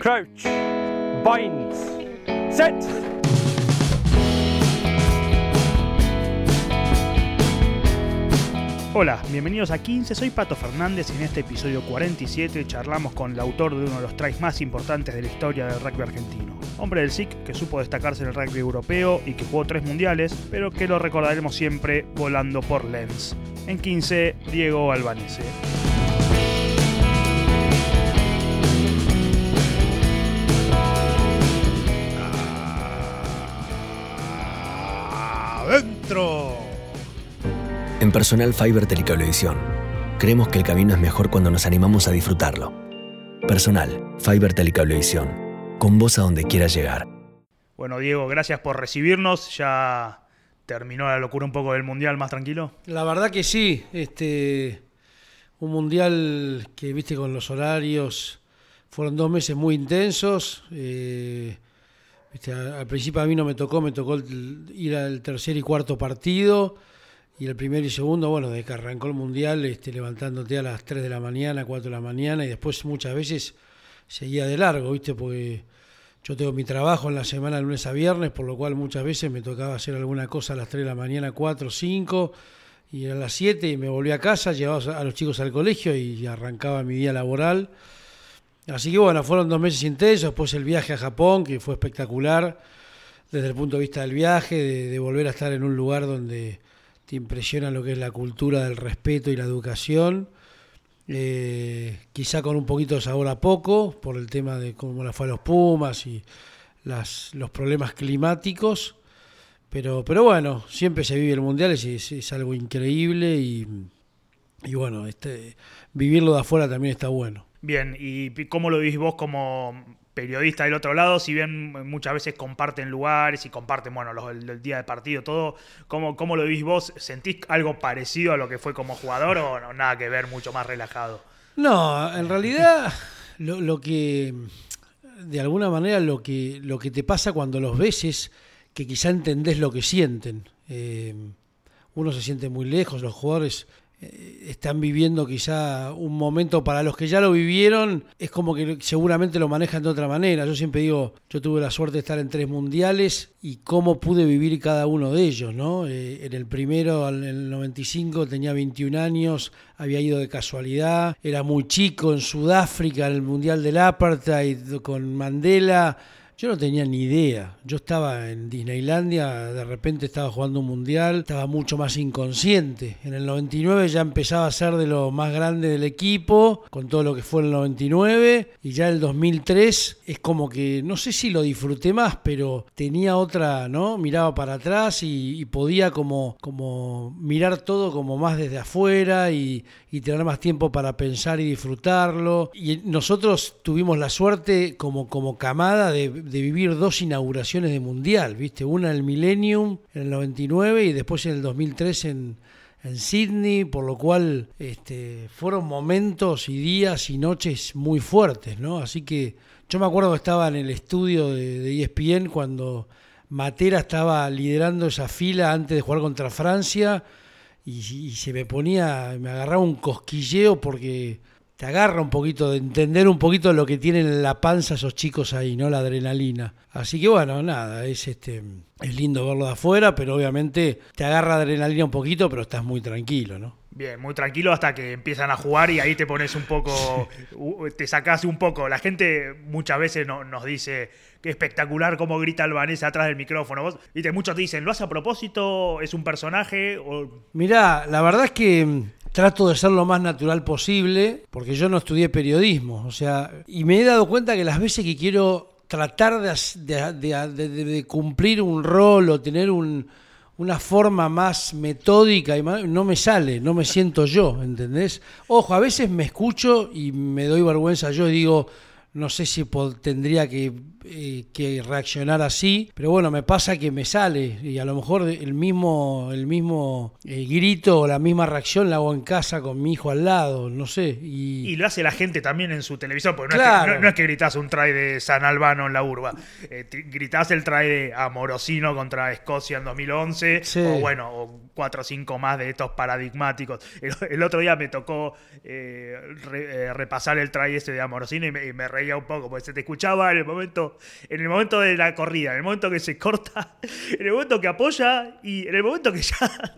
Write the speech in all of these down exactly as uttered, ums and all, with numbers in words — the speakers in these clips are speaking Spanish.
Crouch. Bind. Set. Hola, bienvenidos a quince, soy Pato Fernández y en este episodio cuarenta y siete charlamos con el autor de uno de los tries más importantes de la historia del rugby argentino. Hombre del S I C que supo destacarse en el rugby europeo y que jugó tres mundiales, pero que lo recordaremos siempre volando por Lens. En quince, Diego Albanese. ¡Adentro! En Personal Fiber Telecablevisión, creemos que el camino es mejor cuando nos animamos a disfrutarlo. Personal Fiber Telecablevisión, con vos a donde quieras llegar. Bueno, Diego, gracias por recibirnos. Ya terminó la locura un poco del Mundial, ¿más tranquilo? La verdad que sí, este, un Mundial que, viste, con los horarios, fueron dos meses muy intensos. Eh, viste, al principio a mí no me tocó, me tocó el, ir al tercer y cuarto partido. Y el primero y segundo, bueno, desde que arrancó el Mundial, este, levantándote a las tres de la mañana, cuatro de la mañana, y después muchas veces seguía de largo, ¿viste? Porque yo tengo mi trabajo en la semana de lunes a viernes, por lo cual muchas veces me tocaba hacer alguna cosa a las tres de la mañana, cuatro, cinco, y a las siete y me volví a casa, llevaba a los chicos al colegio y arrancaba mi día laboral. Así que bueno, fueron dos meses intensos, después el viaje a Japón, que fue espectacular desde el punto de vista del viaje, de, de volver a estar en un lugar donde te impresiona lo que es la cultura del respeto y la educación, eh, quizá con un poquito de sabor a poco, por el tema de cómo le fue a los Pumas y las, los problemas climáticos, pero, pero bueno, siempre se vive el Mundial, es, es, es algo increíble y, y bueno, este, vivirlo de afuera también está bueno. Bien, ¿y cómo lo vivís vos como periodista del otro lado? Si bien muchas veces comparten lugares y comparten, bueno, los, el, el día de partido, todo, ¿cómo, ¿cómo lo vivís vos? ¿Sentís algo parecido a lo que fue como jugador o no, nada que ver, mucho más relajado? No, en realidad lo, lo que, de alguna manera, lo que, lo que te pasa cuando los ves es que quizá entendés lo que sienten. Eh, uno se siente muy lejos, los jugadores están viviendo quizá un momento, para los que ya lo vivieron, es como que seguramente lo manejan de otra manera. Yo siempre digo, yo tuve la suerte de estar en tres mundiales y cómo pude vivir cada uno de ellos, ¿no? Eh, en el primero, en el noventa y cinco, tenía veintiún años, había ido de casualidad, era muy chico en Sudáfrica, en el Mundial del Apartheid con Mandela. Yo no tenía ni idea. Yo estaba en Disneylandia, de repente estaba jugando un mundial, estaba mucho más inconsciente. En el noventa y nueve ya empezaba a ser de lo más grande del equipo, con todo lo que fue el noventa y nueve, y ya el dos mil tres es como que, no sé si lo disfruté más, pero tenía otra, ¿no? Miraba para atrás y, y podía como, como mirar todo como más desde afuera y, y tener más tiempo para pensar y disfrutarlo. Y nosotros tuvimos la suerte como, como camada de de vivir dos inauguraciones de Mundial, ¿viste? Una en el Millennium en el noventa y nueve y después en el dos mil tres en, en Sydney, por lo cual este, fueron momentos y días y noches muy fuertes, ¿no? Así que yo me acuerdo que estaba en el estudio de, de E S P N cuando Matera estaba liderando esa fila antes de jugar contra Francia y, y se me ponía, me agarraba un cosquilleo porque te agarra un poquito, de entender un poquito lo que tienen en la panza esos chicos ahí, ¿no? La adrenalina. Así que bueno, nada, es este es lindo verlo de afuera, pero obviamente te agarra adrenalina un poquito, pero estás muy tranquilo, ¿no? Bien, muy tranquilo hasta que empiezan a jugar y ahí te pones un poco, te sacás un poco. La gente muchas veces no, nos dice qué espectacular cómo grita Albanese atrás del micrófono. ¿Vos? ¿Viste? Muchos te dicen, ¿lo hace a propósito? ¿Es un personaje? O... Mirá, la verdad es que trato de ser lo más natural posible, porque yo no estudié periodismo, o sea, y me he dado cuenta que las veces que quiero tratar de, de, de, de, de cumplir un rol o tener un, una forma más metódica, y más, no me sale, no me siento yo, ¿entendés? Ojo, a veces me escucho y me doy vergüenza yo y digo, no sé si pod- tendría que, eh, que reaccionar así, pero bueno, me pasa que me sale y a lo mejor el mismo, el mismo eh, grito o la misma reacción la hago en casa con mi hijo al lado, no sé. Y, y lo hace la gente también en su televisión, porque no, claro. es, que, no, no es que gritás un try de San Albano en la urba, eh, gritás el try de Amorosino contra Escocia en dos mil once, sí. o bueno, o cuatro o cinco más de estos paradigmáticos. El, el otro día me tocó eh, re, eh, repasar el try ese de Amorosino y me, y me reí reía un poco, porque se te escuchaba en el momento, en el momento de la corrida, en el momento que se corta, en el momento que apoya y en el momento que ya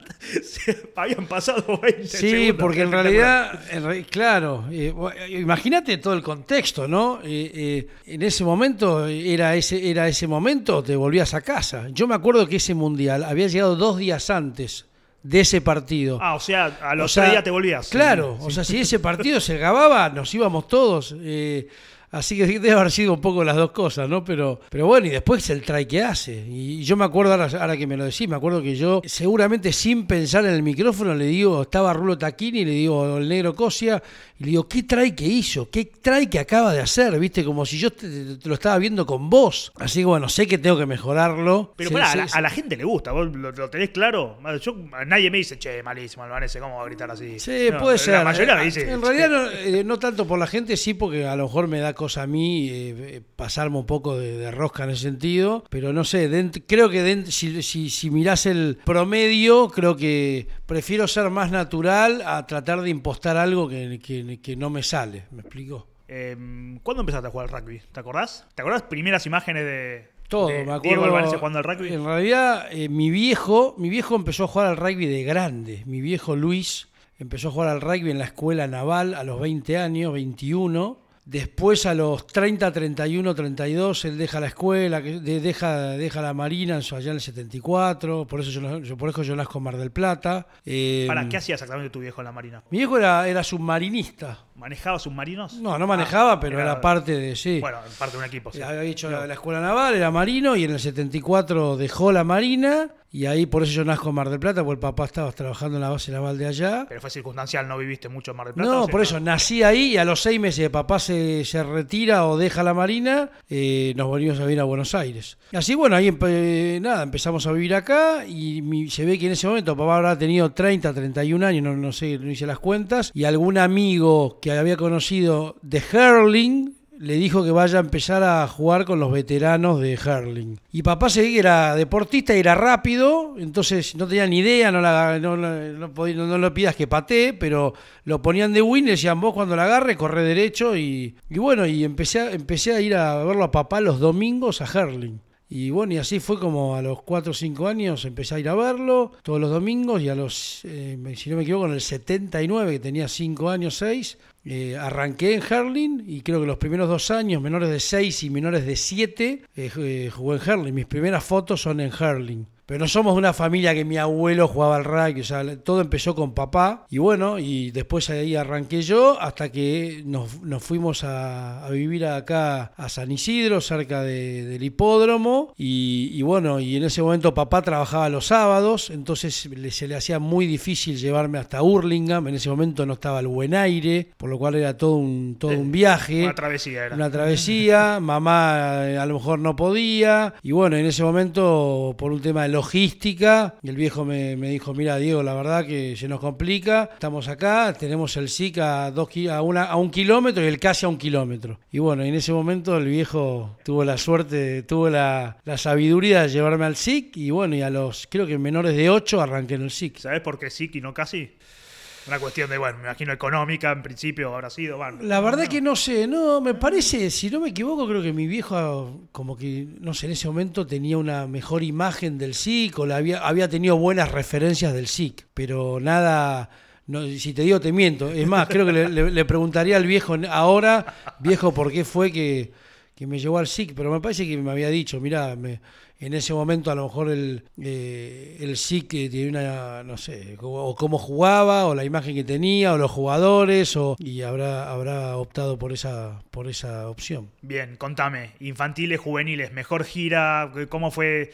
se habían pasado veinte Sí, segundos. porque en realidad, en re- claro, eh, imagínate todo el contexto, ¿no? Eh, eh, en ese momento, era ese, era ese momento, te volvías a casa. Yo me acuerdo que ese mundial había llegado dos días antes de ese partido. Ah, o sea, a los O sea, tres días te volvías. Claro, Sí, o sí. sea, si ese partido se acababa, nos íbamos todos. eh, así que debe haber sido un poco las dos cosas, ¿no? Pero, pero bueno, y después el try que hace. Y yo me acuerdo, ahora, ahora que me lo decís, me acuerdo que yo, seguramente sin pensar en el micrófono, le digo, estaba Rulo Tacchini, y le digo, el negro Cosia, y le digo, ¿qué try que hizo? ¿Qué try que acaba de hacer? ¿Viste? Como si yo te, te lo estaba viendo con vos. Así que bueno, sé que tengo que mejorarlo. Pero Se- pará, a, se- la, a la gente le gusta, vos lo, lo tenés claro. Yo, a nadie me dice, che, malísimo, Albanese, ¿cómo va a gritar así? Sí, No, puede ser. La mayoría me Eh, dice. En che, realidad no, eh, no tanto por la gente, sí, porque a lo mejor me da cosa a mí eh, eh, pasarme un poco de, de rosca en ese sentido. Pero no sé, dent- creo que dent- si, si, si mirás el promedio, creo que prefiero ser más natural a tratar de impostar algo que, que, que no me sale. ¿Me explico? Eh, ¿Cuándo empezaste a jugar al rugby? ¿Te acordás? ¿Te acordás primeras imágenes de, Todo, de me acuerdo. Diego Albanese jugando al rugby? En realidad, eh, mi viejo, mi viejo empezó a jugar al rugby de grande. Mi viejo Luis empezó a jugar al rugby en la escuela naval a los veinte años, veintiuno. Después a los treinta, treinta y uno, treinta y dos, él deja la escuela, que- de- deja, deja la marina allá en el setenta y cuatro. Por eso yo, yo- por eso yo nazco en Mar del Plata. Eh, ¿Para qué hacía exactamente tu viejo en la marina? Mi viejo era, era submarinista. ¿Manejaba submarinos? No, no manejaba, Ah, pero era, parte de... Sí. Bueno, parte de un equipo. Sí. Había hecho la, la escuela naval, era marino, y en el setenta y cuatro dejó la marina, y ahí por eso yo nazco en Mar del Plata, porque el papá estaba trabajando en la base naval de allá. Pero fue circunstancial, no viviste mucho en Mar del Plata. No, ¿o sí? por eso nací ahí, y a los seis meses de papá se, se retira o deja la marina, eh, nos volvimos a vivir a Buenos Aires. Así, bueno, ahí empe- nada, empezamos a vivir acá, y mi- se ve que en ese momento papá habrá tenido treinta, treinta y un años, no, no sé, no hice las cuentas, y algún amigo que había conocido de hurling le dijo que vaya a empezar a jugar con los veteranos de hurling. Y papá se ve que era deportista y era rápido, entonces no tenía ni idea, no, la, no, la- no, podía- no, no lo pidas que patee, pero lo ponían de win, le decían vos cuando la agarre, corre derecho, y, y bueno, y empecé a, empecé a ir a verlo a papá los domingos a hurling. Y bueno, y así fue como a los cuatro o cinco años empecé a ir a verlo todos los domingos, y a los, eh, si no me equivoco, en el setenta y nueve, que tenía cinco años, seis, eh, arranqué en hurling, y creo que los primeros dos años, menores de seis y menores de siete, eh, eh, jugué en hurling. Mis primeras fotos son en hurling. Pero no somos de una familia que mi abuelo jugaba al rugby, o sea, todo empezó con papá, y bueno, y después ahí arranqué yo, hasta que nos, nos fuimos a, a vivir acá a San Isidro, cerca de, del hipódromo, y, y bueno, y en ese momento papá trabajaba los sábados, entonces le- se le hacía muy difícil llevarme hasta Hurlingham. En ese momento no estaba el buen aire, por lo cual era todo un, todo un viaje. Una travesía era. Una travesía, mamá eh, a lo mejor no podía, y bueno, en ese momento, por un tema de logística, el viejo me, me dijo, mira Diego, la verdad que se nos complica, estamos acá, tenemos el S I C a, dos, ki- a, una, a un kilómetro y el casi a un kilómetro. Y bueno, en ese momento el viejo tuvo la suerte, tuvo la, la sabiduría de llevarme al S I C, y bueno, y a los, creo que menores de ocho arranqué en el S I C. ¿Sabés por qué sí y no casi? Una cuestión de, bueno, me imagino económica, en principio habrá sido. Bueno, La verdad que no sé, no, me parece, si no me equivoco, creo que mi viejo, como que, no sé, en ese momento tenía una mejor imagen del S I C, o la había, había tenido buenas referencias del S I C, pero nada, no, si te digo te miento. Es más, creo que le, le- le preguntaría al viejo ahora, viejo, por qué fue que, que me llevó al S I C, pero me parece que me había dicho, mirá, me, en ese momento a lo mejor el, eh, el S I C tiene una, no sé, o cómo jugaba, o la imagen que tenía, o los jugadores, o, y habrá, habrá optado por esa, por esa opción. Bien, contame, infantiles, juveniles, mejor gira, ¿cómo fue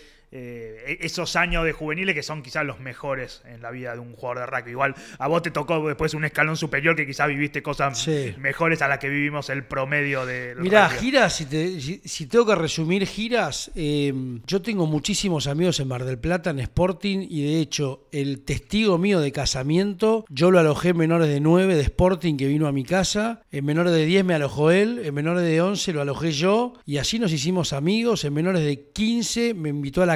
eh, esos años de juveniles que son quizás los mejores en la vida de un jugador de rugby? Igual a vos te tocó después un escalón superior que quizás viviste cosas Sí. mejores a las que vivimos el promedio de Mirá, giras, si, te- si, si tengo que resumir giras, eh, yo tengo muchísimos amigos en Mar del Plata, en Sporting, y de hecho el testigo mío de casamiento, yo lo alojé en menores de nueve de Sporting, que vino a mi casa, en menores de diez me alojó él, en menores de once lo alojé yo, y así nos hicimos amigos. En menores de quince me invitó a la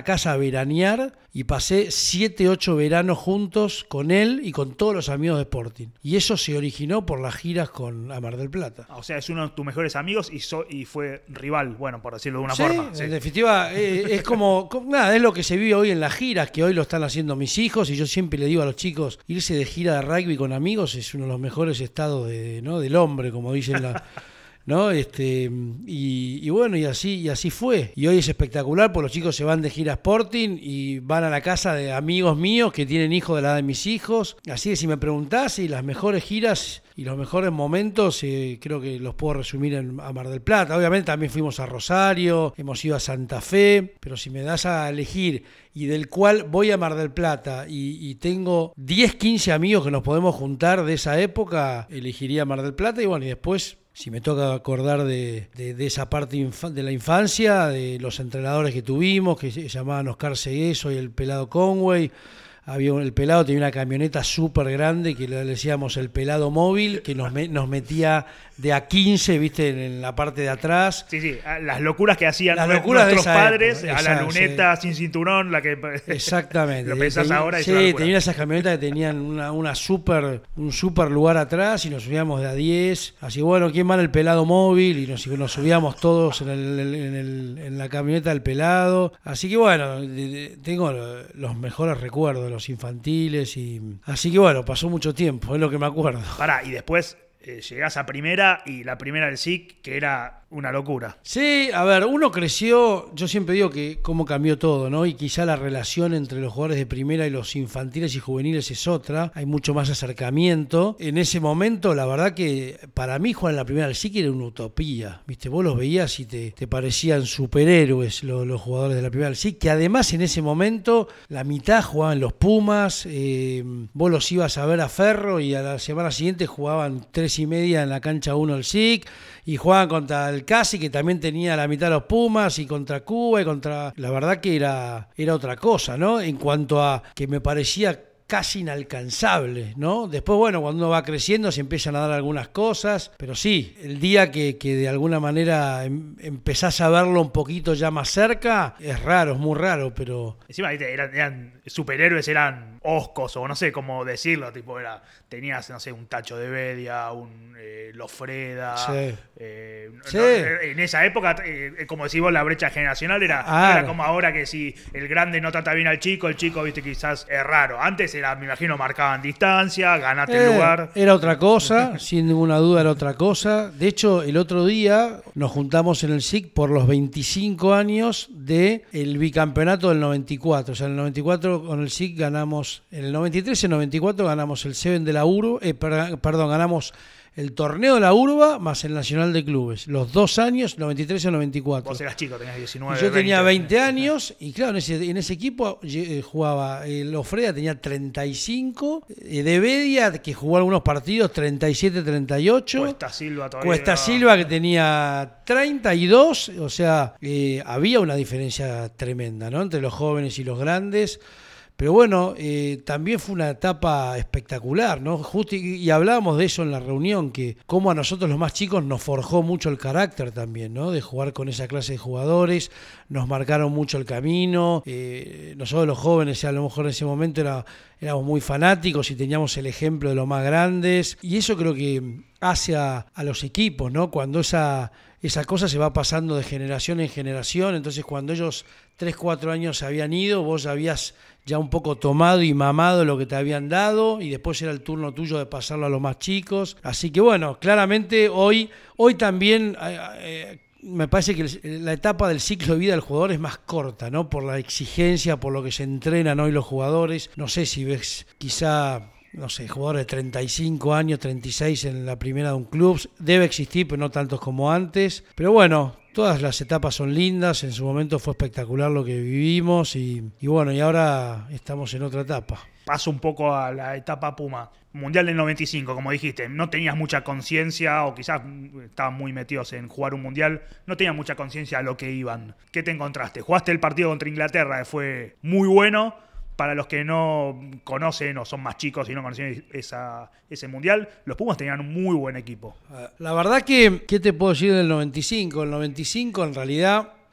la casa a veranear y pasé siete, ocho veranos juntos con él y con todos los amigos de Sporting. Y eso se originó por las giras con a Mar del Plata. O sea, es uno de tus mejores amigos y, so, y fue rival, bueno, por decirlo de una Sí, forma. Sí, en definitiva, eh, es como, como, nada, es lo que se vive hoy en las giras, que hoy lo están haciendo mis hijos, y yo siempre le digo a los chicos, irse de gira de rugby con amigos es uno de los mejores estados de, ¿no? del hombre, como dicen la... ¿no? Este, y, y bueno, y así, y así fue. Y hoy es espectacular, porque los chicos se van de gira a Sporting y van a la casa de amigos míos que tienen hijos de la edad de mis hijos. Así que si me preguntás, y las mejores giras y los mejores momentos, eh, creo que los puedo resumir en, a Mar del Plata. Obviamente también fuimos a Rosario, hemos ido a Santa Fe, pero si me das a elegir y del cual voy a Mar del Plata y, y tengo diez, quince amigos que nos podemos juntar de esa época, elegiría Mar del Plata. Y bueno, y después, si me toca acordar de, de, de esa parte infa- de la infancia, de los entrenadores que tuvimos, que se llamaban Oscar Segueso y el Pelado Conway. Había un, el Pelado tenía una camioneta súper grande que le decíamos el Pelado Móvil, que nos, me, nos metía de a quince, viste, en, en la parte de atrás. Sí, sí, las locuras que hacían Las locuras nuestros de padres, época, a la esa, luneta sí. sin cinturón, la que Exactamente. lo pensás Ten, ahora y sí, tenían esas camionetas que tenían una, una super, un super lugar atrás y nos subíamos de a diez. Así, bueno, ¿quién va en el Pelado Móvil? Y nos, nos subíamos todos en, el, en, el, en la camioneta del Pelado. Así que bueno, de, de, tengo los mejores recuerdos, los infantiles. Y así que bueno, pasó mucho tiempo, es lo que me acuerdo. Pará, y después eh, llegás a primera, y la primera del S I C, que era una locura. Sí, a ver, uno creció, yo siempre digo que cómo cambió todo, ¿no? Y quizá la relación entre los jugadores de primera y los infantiles y juveniles es otra, hay mucho más acercamiento. En ese momento, la verdad que para mí jugar en la primera del S I C era una utopía, ¿viste? Vos los veías y te, te parecían superhéroes los, los jugadores de la primera del S I C, que además en ese momento la mitad jugaban los Pumas, eh, vos los ibas a ver a Ferro y a la semana siguiente jugaban tres y media en la cancha uno del S I C, y jugaban contra el Casi, que también tenía la mitad de los Pumas, y contra Cuba, y contra... La verdad que era, era otra cosa, ¿no? En cuanto a que me parecía casi inalcanzable, ¿no? Después, bueno, cuando uno va creciendo se empiezan a dar algunas cosas, pero sí, el día que, que de alguna manera em, empezás a verlo un poquito ya más cerca, es raro, es muy raro, pero... Encima, ¿viste? Eran, eran superhéroes, eran oscos, o no sé cómo decirlo, tipo, era, tenías, no sé, un Tacho de Bedia, un eh, Lofreda. Sí. Eh, Sí. no, en esa época, eh, como decís vos, la brecha generacional era, Ah, no era como ahora, que si el grande no trata bien al chico, el chico, viste, quizás es raro. Antes era, me imagino, marcaban distancia, ganate Eh, el lugar. Era otra cosa, sin ninguna duda era otra cosa. De hecho, el otro día nos juntamos en el S I C por los veinticinco años del bicampeonato del noventa y cuatro. O sea, en el noventa y cuatro con el S I C ganamos, en el noventa y tres y en el noventa y cuatro ganamos el Seven de la Urba, eh, per- perdón, ganamos el torneo de la Urba más el Nacional de Clubes. Los dos años, noventa y tres y noventa y cuatro. Vos eras chico, tenías diecinueve, Y yo tenía veinte. veinte años y claro, en ese, en ese equipo eh, jugaba el Lofreda, tenía treinta y cinco, eh, de Bedia, que jugó algunos partidos, treinta y siete, treinta y ocho. Cuesta Silva todavía. Cuesta no. Silva, que tenía treinta y dos, o sea, eh, había una diferencia tremenda, ¿no? Entre los jóvenes y los grandes. Pero bueno, eh, también fue una etapa espectacular, ¿no? Justo y, y hablábamos de eso en la reunión, que como a nosotros los más chicos nos forjó mucho el carácter también, ¿no? De jugar con esa clase de jugadores, nos marcaron mucho el camino. Eh, nosotros los jóvenes, a lo mejor en ese momento era, éramos muy fanáticos y teníamos el ejemplo de los más grandes. Y eso creo que hace a, a los equipos, ¿no? Cuando esa... Esa cosa se va pasando de generación en generación, entonces cuando ellos tres, cuatro años se habían ido, vos habías ya un poco tomado y mamado lo que te habían dado, y después era el turno tuyo de pasarlo a los más chicos. Así que bueno, claramente hoy, hoy también eh, eh, me parece que el, la etapa del ciclo de vida del jugador es más corta, ¿no? Por la exigencia, por lo que se entrenan hoy los jugadores. No sé si ves quizá... no sé, jugadores de treinta y cinco años, treinta y seis en la primera de un club, debe existir, pero no tantos como antes. Pero bueno, todas las etapas son lindas, en su momento fue espectacular lo que vivimos y, y bueno, y ahora estamos en otra etapa. Paso un poco a la etapa Puma. Mundial del noventa y cinco, como dijiste, no tenías mucha conciencia, o quizás estaban muy metidos en jugar un mundial, no tenías mucha conciencia a lo que iban. ¿Qué te encontraste? Jugaste el partido contra Inglaterra, que fue muy bueno. Para los que no conocen o son más chicos y no conocen esa, ese mundial, los Pumas tenían un muy buen equipo. La verdad que, ¿qué te puedo decir del noventa y cinco? El noventa y cinco en realidad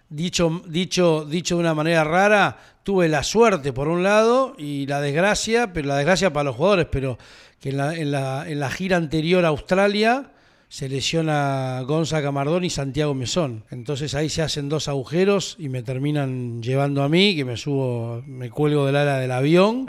Dicho, dicho, dicho de una manera rara, tuve la suerte por un lado y la desgracia, pero la desgracia para los jugadores, pero que en la, en la, en la gira anterior a Australia se lesiona Gonza Camardón y Santiago Mesón. Entonces ahí se hacen dos agujeros y me terminan llevando a mí, que me subo, me cuelgo del ala del avión.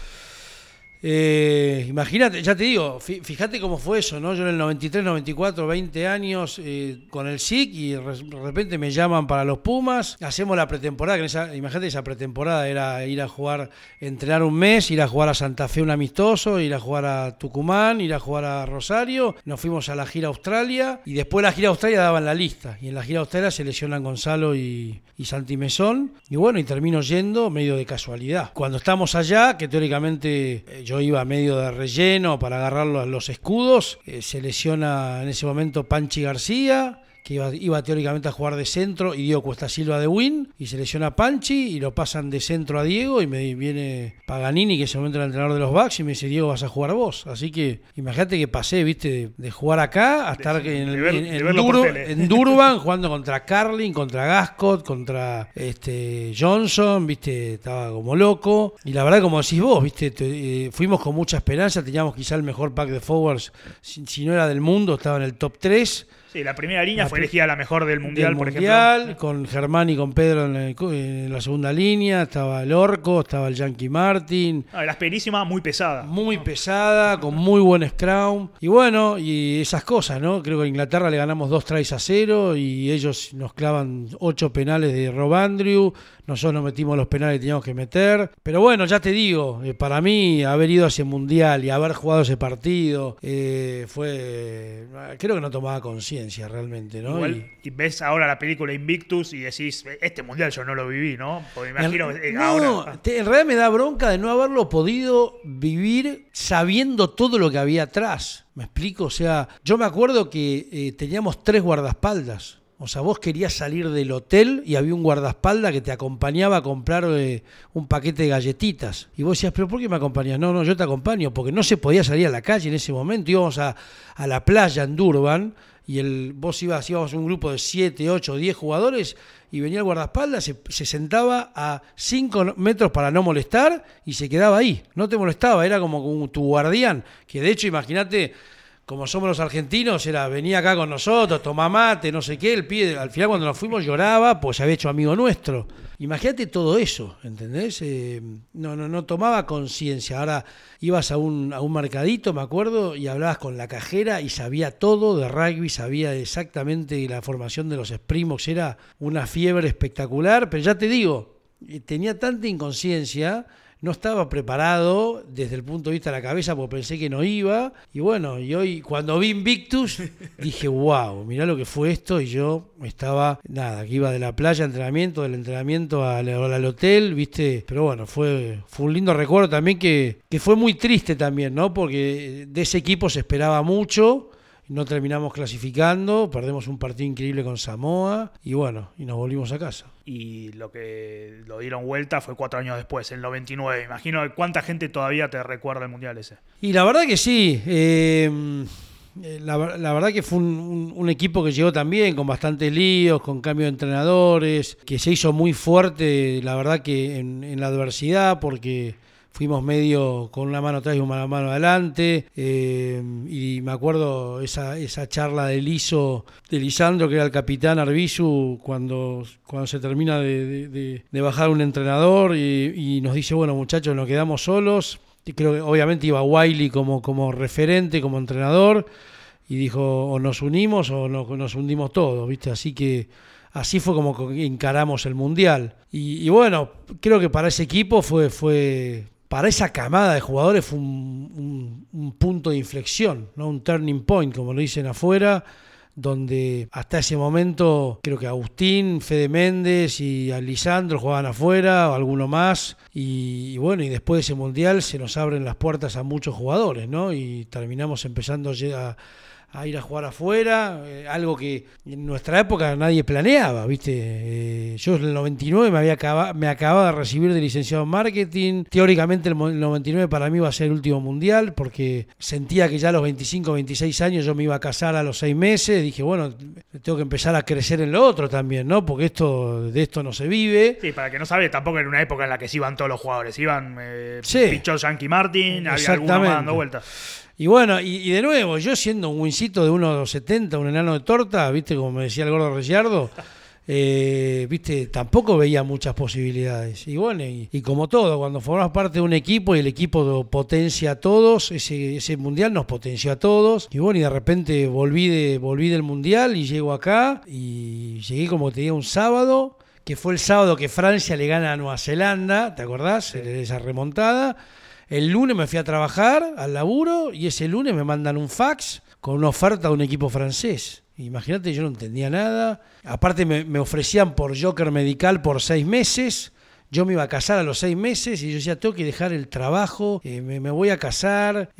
Eh, imagínate, ya te digo, fíjate cómo fue eso, ¿no? Yo en el noventa y tres, noventa y cuatro, veinte años eh, con el S I C y de repente me llaman para los Pumas, hacemos la pretemporada, que en esa, imagínate esa pretemporada era ir a jugar, entrenar un mes, ir a jugar a Santa Fe un amistoso, ir a jugar a Tucumán, ir a jugar a Rosario, nos fuimos a la gira Australia y después de la gira Australia daban la lista y en la gira Australia se lesionan Gonzalo y, y Santi Mesón y bueno, y termino yendo medio de casualidad. Cuando estamos allá, que teóricamente eh, yo iba medio de relleno para agarrar los, los escudos, eh, se lesiona en ese momento Panchi García, que iba, iba teóricamente a jugar de centro, y Diego Cuesta Silva de win, y se lesiona Panchi y lo pasan de centro a Diego y me viene Paganini, que en ese momento era el entrenador de los Bucks, y me dice, Diego, vas a jugar vos. Así que imagínate que pasé, viste, de, de jugar acá a estar de, en, el, ver, en, en, Dur, en Durban jugando contra Carlin, contra Gascott, contra este Johnson, viste, estaba como loco. Y la verdad, como decís vos, viste, te, eh, fuimos con mucha esperanza, teníamos quizá el mejor pack de forwards, si, si no era del mundo, estaba en el top tres. Sí, la primera línea la fue elegida la mejor del Mundial, del por mundial, ejemplo. Con Germán y con Pedro en, el, en la segunda línea, estaba el Orco, estaba el Yankee Martin. Ah, la asperísima, muy pesada. Muy pesada, con muy buen scrum. Y bueno, y esas cosas, ¿no? Creo que a Inglaterra le ganamos dos tries a cero y ellos nos clavan ocho penales de Rob Andrew. Nosotros nos metimos los penales que teníamos que meter. Pero bueno, ya te digo, eh, para mí haber ido a ese mundial y haber jugado ese partido eh, fue... Creo que no tomaba conciencia realmente, ¿no? Igual, y, y ves ahora la película Invictus y decís, este mundial yo no lo viví, ¿no? Porque imagino en, eh, no, ahora... Te, en realidad me da bronca de no haberlo podido vivir sabiendo todo lo que había atrás. ¿Me explico? O sea, yo me acuerdo que eh, teníamos tres guardaespaldas. O sea, vos querías salir del hotel y había un guardaespaldas que te acompañaba a comprar eh, un paquete de galletitas. Y vos decías, ¿pero por qué me acompañas? No, no, yo te acompaño, porque no se podía salir a la calle en ese momento. Íbamos a, a la playa en Durban y el, vos ibas, íbamos un grupo de siete, ocho, diez jugadores y venía el guardaespaldas, se, se sentaba a cinco metros para no molestar y se quedaba ahí. No te molestaba, era como, como tu guardián. Que de hecho, imagínate... Como somos los argentinos, era venía acá con nosotros, tomá mate, no sé qué, el pibe, al final cuando nos fuimos lloraba, pues se había hecho amigo nuestro. Imagínate todo eso, ¿entendés? Eh, no, no, no tomaba conciencia. Ahora ibas a un, a un mercadito, me acuerdo, y hablabas con la cajera y sabía todo de rugby, sabía exactamente la formación de los Springboks, era una fiebre espectacular, pero ya te digo, tenía tanta inconsciencia... No estaba preparado desde el punto de vista de la cabeza porque pensé que no iba. Y bueno, y hoy cuando vi Invictus dije, wow, mirá lo que fue esto. Y yo estaba, nada, que iba de la playa a entrenamiento, del entrenamiento al, al hotel, ¿viste? Pero bueno, fue, fue un lindo recuerdo también que, que fue muy triste también, ¿no? Porque de ese equipo se esperaba mucho. No terminamos clasificando, perdemos un partido increíble con Samoa y bueno, y nos volvimos a casa. Y lo que lo dieron vuelta fue cuatro años después, en el noventa y nueve. Imagino cuánta gente todavía te recuerda el Mundial ese. Y la verdad que sí, eh, la, la verdad que fue un, un, un equipo que llegó también con bastantes líos, con cambio de entrenadores, que se hizo muy fuerte, la verdad que en, en la adversidad, porque... Fuimos medio con una mano atrás y una mano adelante, eh, y me acuerdo esa, esa charla de Liso, de Lisandro, que era el capitán Arbizu, cuando, cuando se termina de, de, de bajar un entrenador y, y nos dice, bueno muchachos, nos quedamos solos. Y creo que obviamente iba Wiley como, como referente, como entrenador, y dijo, o nos unimos o no, nos hundimos todos, ¿viste? Así que así fue como encaramos el Mundial. Y, y bueno, creo que para ese equipo fue... fue para esa camada de jugadores fue un, un, un punto de inflexión, ¿no? Un turning point, como lo dicen afuera, donde hasta ese momento creo que Agustín, Fede Méndez y Lisandro jugaban afuera, o alguno más, y, y bueno, y después de ese Mundial se nos abren las puertas a muchos jugadores, ¿no? Y terminamos empezando a, a ir a jugar afuera, eh, algo que en nuestra época nadie planeaba, ¿viste? Eh, yo en el noventa y nueve me, había acaba, me acababa de recibir de licenciado en marketing. Teóricamente el noventa y nueve para mí iba a ser el último mundial, porque sentía que ya a los veinticinco, veintiséis años yo me iba a casar a los seis meses. Dije, bueno, tengo que empezar a crecer en lo otro también, ¿no? Porque esto de esto no se vive. Sí, para que no sabe, tampoco era una época en la que se iban todos los jugadores. Iban eh, sí. Pichot, Yankee Martin, había algunos más dando vueltas. Y bueno, y, y de nuevo, yo siendo un wincito de uno setenta, un enano de torta, ¿viste? Como me decía el gordo Ricciardo, eh, ¿viste? Tampoco veía muchas posibilidades. Y bueno, y, y como todo, cuando formás parte de un equipo y el equipo potencia a todos, ese, ese mundial nos potenció a todos. Y bueno, y de repente volví, de, volví del mundial y llego acá y llegué como te diga un sábado, que fue el sábado que Francia le gana a Nueva Zelanda, ¿te acordás? Sí. Esa remontada. El lunes me fui a trabajar al laburo y ese lunes me mandan un fax con una oferta de un equipo francés. Imagínate, yo no entendía nada. Aparte me, me ofrecían por Joker Medical por seis meses. Yo me iba a casar a los seis meses y yo decía, tengo que dejar el trabajo, eh, me, me voy a casar,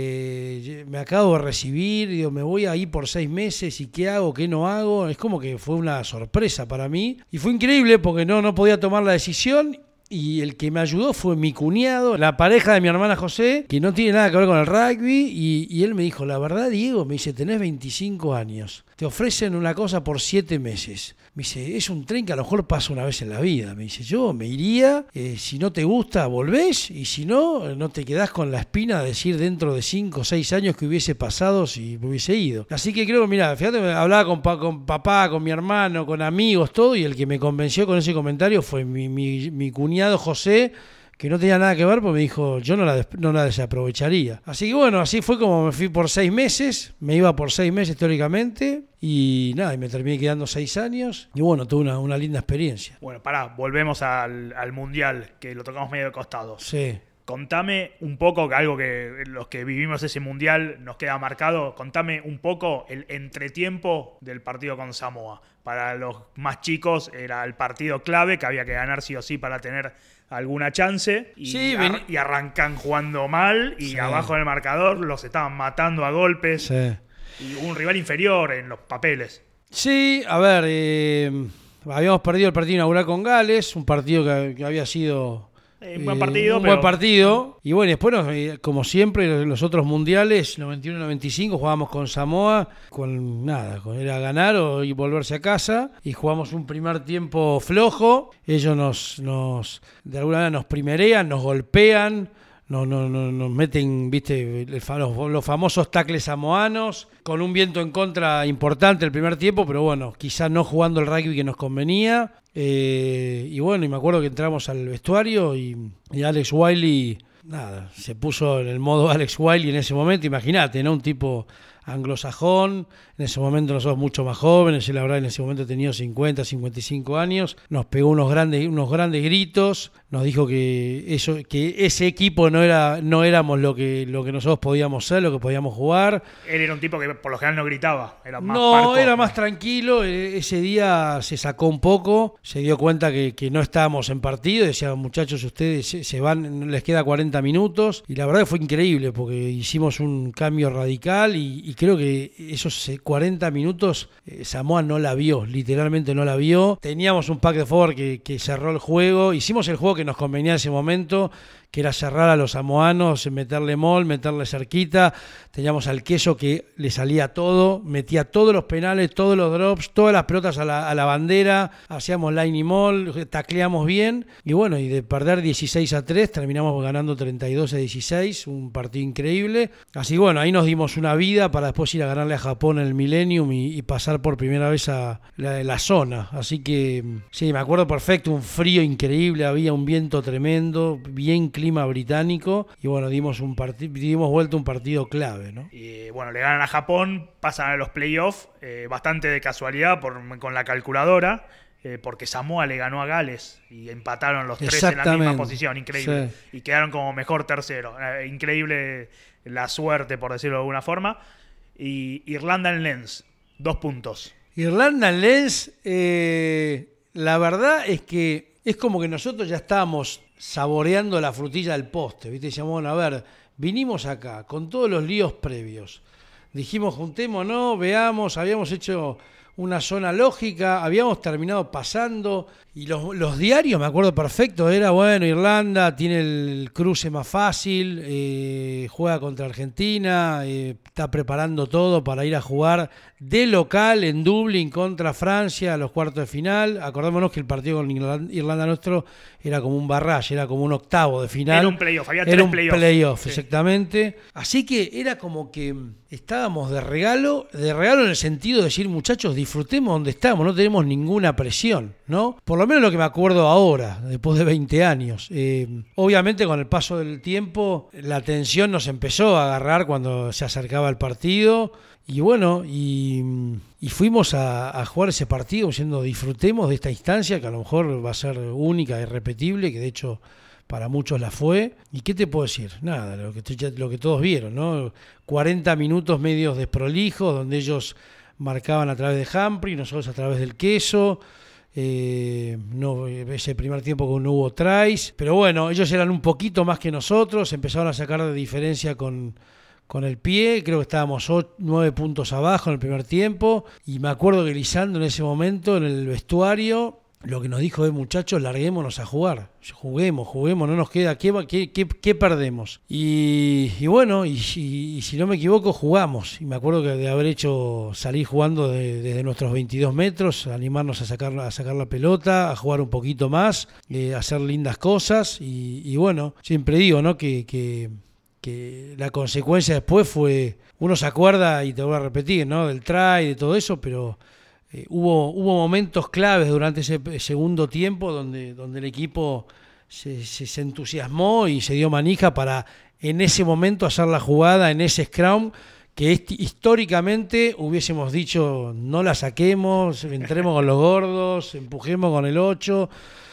eh, me acabo de recibir, digo, me voy a ir por seis meses y qué hago, qué no hago. Es como que fue una sorpresa para mí. Y fue increíble porque no, no podía tomar la decisión. Y el que me ayudó fue mi cuñado, la pareja de mi hermana José, que no tiene nada que ver con el rugby, y, y él me dijo, la verdad, Diego, me dice, tenés veinticinco años, te ofrecen una cosa por siete meses. Me dice, es un tren que a lo mejor pasa una vez en la vida. Me dice, yo me iría, eh, si no te gusta, volvés, y si no, no te quedás con la espina de decir dentro de cinco o seis años que hubiese pasado si me hubiese ido. Así que creo, mira, fíjate, hablaba con, pa, con papá, con mi hermano, con amigos, todo, y el que me convenció con ese comentario fue mi, mi, mi cuñado José, que no tenía nada que ver, porque me dijo, yo no la, no la desaprovecharía. Así que bueno, así fue como me fui por seis meses, me iba por seis meses teóricamente, y nada, y me terminé quedando seis años, y bueno, tuve una, una linda experiencia. Bueno, pará, volvemos al, al Mundial, que lo tocamos medio de costado. Sí. Contame un poco, algo que los que vivimos ese Mundial nos queda marcado, contame un poco el entretiempo del partido con Samoa. Para los más chicos era el partido clave que había que ganar sí o sí para tener alguna chance, y, sí, ar- y arrancan jugando mal y sí. abajo del marcador los estaban matando a golpes, sí. Y un rival inferior en los papeles. Sí, a ver, eh, habíamos perdido el partido inaugural con Gales, un partido que, que había sido... Eh, un buen partido, eh, un pero... buen partido. Y bueno, después, eh, como siempre, los otros mundiales, noventa y uno noventa y cinco, jugábamos con Samoa, con nada, con era ganar o y volverse a casa. Y jugamos un primer tiempo flojo. Ellos nos, nos de alguna manera nos primerean, nos golpean, nos, nos, nos, nos meten, viste, los, los famosos tacles samoanos, con un viento en contra importante el primer tiempo, pero bueno, quizás no jugando el rugby que nos convenía. Eh, y bueno, y me acuerdo que entramos al vestuario y, y Alex Wiley, nada, se puso en el modo Alex Wiley en ese momento, imagínate, ¿no? Un tipo anglosajón, en ese momento nosotros mucho más jóvenes, él la verdad en ese momento tenía cincuenta, cincuenta y cinco años, nos pegó unos grandes, unos grandes gritos, nos dijo que eso, que ese equipo no era, no éramos lo que, lo que nosotros podíamos ser, lo que podíamos jugar. Él era un tipo que por lo general no gritaba, era más No, parco. era más tranquilo, ese día se sacó un poco, se dio cuenta que, que no estábamos en partido, decía, muchachos, ustedes se, se van, les queda cuarenta minutos, y la verdad que fue increíble, porque hicimos un cambio radical, y, y creo que esos cuarenta minutos eh, Samoa no la vio, literalmente no la vio. Teníamos un pack de forward que, que cerró el juego, hicimos el juego que nos convenía en ese momento, que era cerrar a los samoanos, meterle mol, meterle cerquita. Teníamos al Queso que le salía todo, metía todos los penales, todos los drops, todas las pelotas a la, a la bandera, hacíamos line y mol, tacleamos bien, y bueno, y de perder dieciséis a tres terminamos ganando treinta y dos a dieciséis, un partido increíble. Así que bueno, ahí nos dimos una vida para después ir a ganarle a Japón en el Millennium y, y pasar por primera vez a la, la zona. Así que sí, me acuerdo perfecto, un frío increíble, había un viento tremendo, bien clima británico, y bueno, dimos un partido, dimos vuelta un partido clave, ¿no? Y bueno, le ganan a Japón, pasan a los playoffs, eh, bastante de casualidad por, con la calculadora, eh, porque Samoa le ganó a Gales y empataron los tres en la misma posición, increíble. Sí. Y quedaron como mejor tercero. Eh, increíble la suerte, por decirlo de alguna forma. Y Irlanda en Lens, dos puntos. Irlanda en Lens, eh, la verdad es que es como que nosotros ya estábamos saboreando la frutilla del postre, ¿viste? Decíamos, bueno, a ver, vinimos acá con todos los líos previos dijimos juntémonos, veamos, habíamos hecho una zona lógica, habíamos terminado pasando y los, los diarios, me acuerdo perfecto, era bueno, Irlanda tiene el cruce más fácil, eh, juega contra Argentina, eh, está preparando todo para ir a jugar de local en Dublín contra Francia a los cuartos de final. Acordémonos que el partido con Irlanda, Irlanda nuestro era como un barrage, era como un octavo de final. Era un playoff, había era tres un playoffs. playoff, Sí. exactamente. Así que era como que estábamos de regalo, de regalo en el sentido de decir, muchachos, disfrutemos donde estamos, no tenemos ninguna presión, ¿no? Por lo menos lo que me acuerdo ahora, después de veinte años. Eh, obviamente con el paso del tiempo, la tensión nos empezó a agarrar cuando se acercaba el partido. Y bueno, y, y fuimos a, a jugar ese partido diciendo disfrutemos de esta instancia que a lo mejor va a ser única, irrepetible, que de hecho para muchos la fue. ¿Y qué te puedo decir? Nada, lo que, lo que todos vieron, ¿no? cuarenta minutos medios desprolijos donde ellos marcaban a través de Humphrey, nosotros a través del Queso. Eh, no, ese primer tiempo que no hubo tries, pero bueno, ellos eran un poquito más que nosotros, empezaron a sacar de diferencia con... con el pie, creo que estábamos ocho, nueve puntos abajo en el primer tiempo, y me acuerdo que Lisandro en ese momento en el vestuario lo que nos dijo es, muchachos, larguémonos a jugar, juguemos, juguemos, no nos queda, ¿qué, qué, qué, qué perdemos? Y, y bueno, y, y, y si no me equivoco, jugamos, y me acuerdo que de haber hecho, salir jugando de, desde nuestros veintidós metros, animarnos a sacar, a sacar la pelota, a jugar un poquito más, eh, a hacer lindas cosas, y, y bueno, siempre digo, ¿no?, que... que que la consecuencia después fue, uno se acuerda, y te voy a repetir, ¿no?, del try, de todo eso, pero eh, hubo, hubo momentos claves durante ese segundo tiempo donde, donde el equipo se, se, se entusiasmó y se dio manija para en ese momento hacer la jugada, en ese scrum, que est- históricamente hubiésemos dicho no la saquemos, entremos con los gordos, empujemos con el ocho,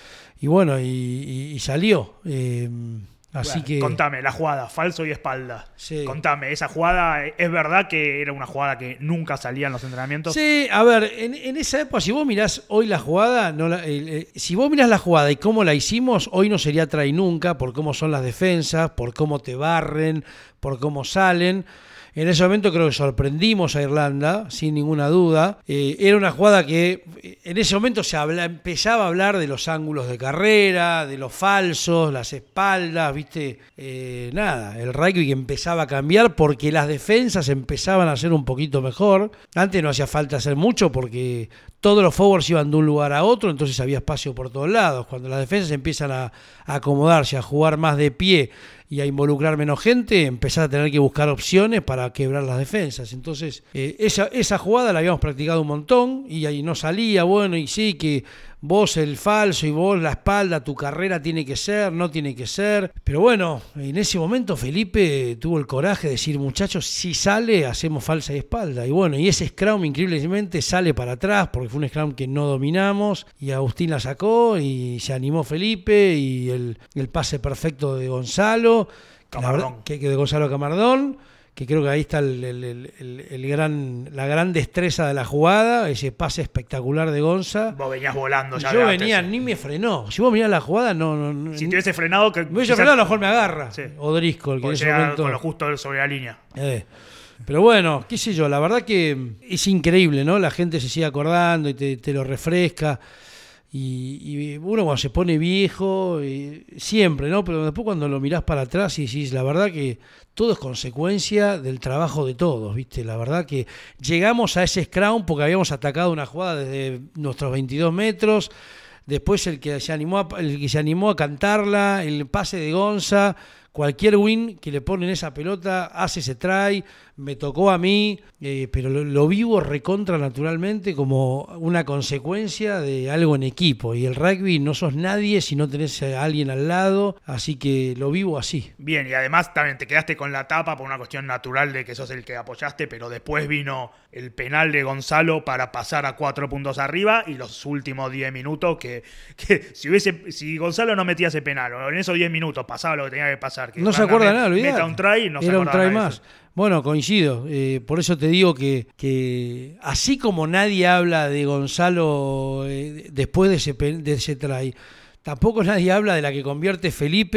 y bueno, y, y, y salió. Eh, Así Bueno, que... Contame, la jugada, falso y espalda. Sí. Contame, esa jugada, ¿es verdad que era una jugada que nunca salía en los entrenamientos? Sí, a ver, en, en esa época, si vos mirás hoy la jugada, no la, eh, eh, si vos mirás la jugada y cómo la hicimos, hoy no sería try nunca, por cómo son las defensas, por cómo te barren, por cómo salen. En ese momento creo que sorprendimos a Irlanda, sin ninguna duda. Eh, era una jugada que en ese momento se habla, empezaba a hablar de los ángulos de carrera, de los falsos, las espaldas, ¿viste? Eh, nada, el rugby que empezaba a cambiar porque las defensas empezaban a ser un poquito mejor. Antes no hacía falta hacer mucho porque todos los forwards iban de un lugar a otro, entonces había espacio por todos lados. Cuando las defensas empiezan a, a acomodarse, a jugar más de pie y a involucrar menos gente, empezás a tener que buscar opciones para quebrar las defensas. Entonces, eh, esa, esa jugada la habíamos practicado un montón y ahí no salía, bueno, y sí que vos el falso y vos la espalda, tu carrera tiene que ser, no tiene que ser. Pero bueno, en ese momento Felipe tuvo el coraje de decir, muchachos, si sale, hacemos falsa y espalda. Y bueno, y ese scrum increíblemente sale para atrás, porque fue un scrum que no dominamos, y Agustín la sacó, y se animó Felipe, y el, el pase perfecto de Gonzalo, que la verdad, que, que de Gonzalo Camardón, que creo que ahí está el, el, el, el, el gran, la gran destreza de la jugada, ese pase espectacular de Gonza. Vos venías volando ya. Yo de venía, antes. ni me frenó. Si vos mirás la jugada, no... no, no Si te hubiese frenado... que me hubiese frenado, a lo mejor me agarra. Sí. O Driscoll, que en ese llega momento... con lo justo sobre la línea. Eh. Pero bueno, qué sé yo, la verdad que es increíble, ¿no? La gente se sigue acordando y te, te lo refresca. Y, y uno cuando se pone viejo, eh, siempre, ¿no? Pero después cuando lo mirás para atrás y decís, la verdad que todo es consecuencia del trabajo de todos, ¿viste? La verdad que llegamos a ese scrum porque habíamos atacado una jugada desde nuestros veintidós metros. Después el que se animó a, el que se animó a cantarla, el pase de Gonza, cualquier win que le ponen esa pelota hace ese try. Me tocó a mí, eh, pero lo, lo vivo recontra naturalmente como una consecuencia de algo en equipo. Y el rugby no sos nadie si no tenés a alguien al lado, así que lo vivo así. Bien, y además también te quedaste con la tapa por una cuestión natural de que sos el que apoyaste, pero después vino el penal de Gonzalo para pasar a cuatro puntos arriba y los últimos diez minutos que, que si hubiese si Gonzalo no metía ese penal o en esos diez minutos pasaba lo que tenía que pasar. Que no se acuerda nada, olvidate. Meta un try, no se Era un try más. Eso. Bueno, coincido. Eh, por eso te digo que, que así como nadie habla de Gonzalo eh, después de ese, de ese try, tampoco nadie habla de la que convierte Felipe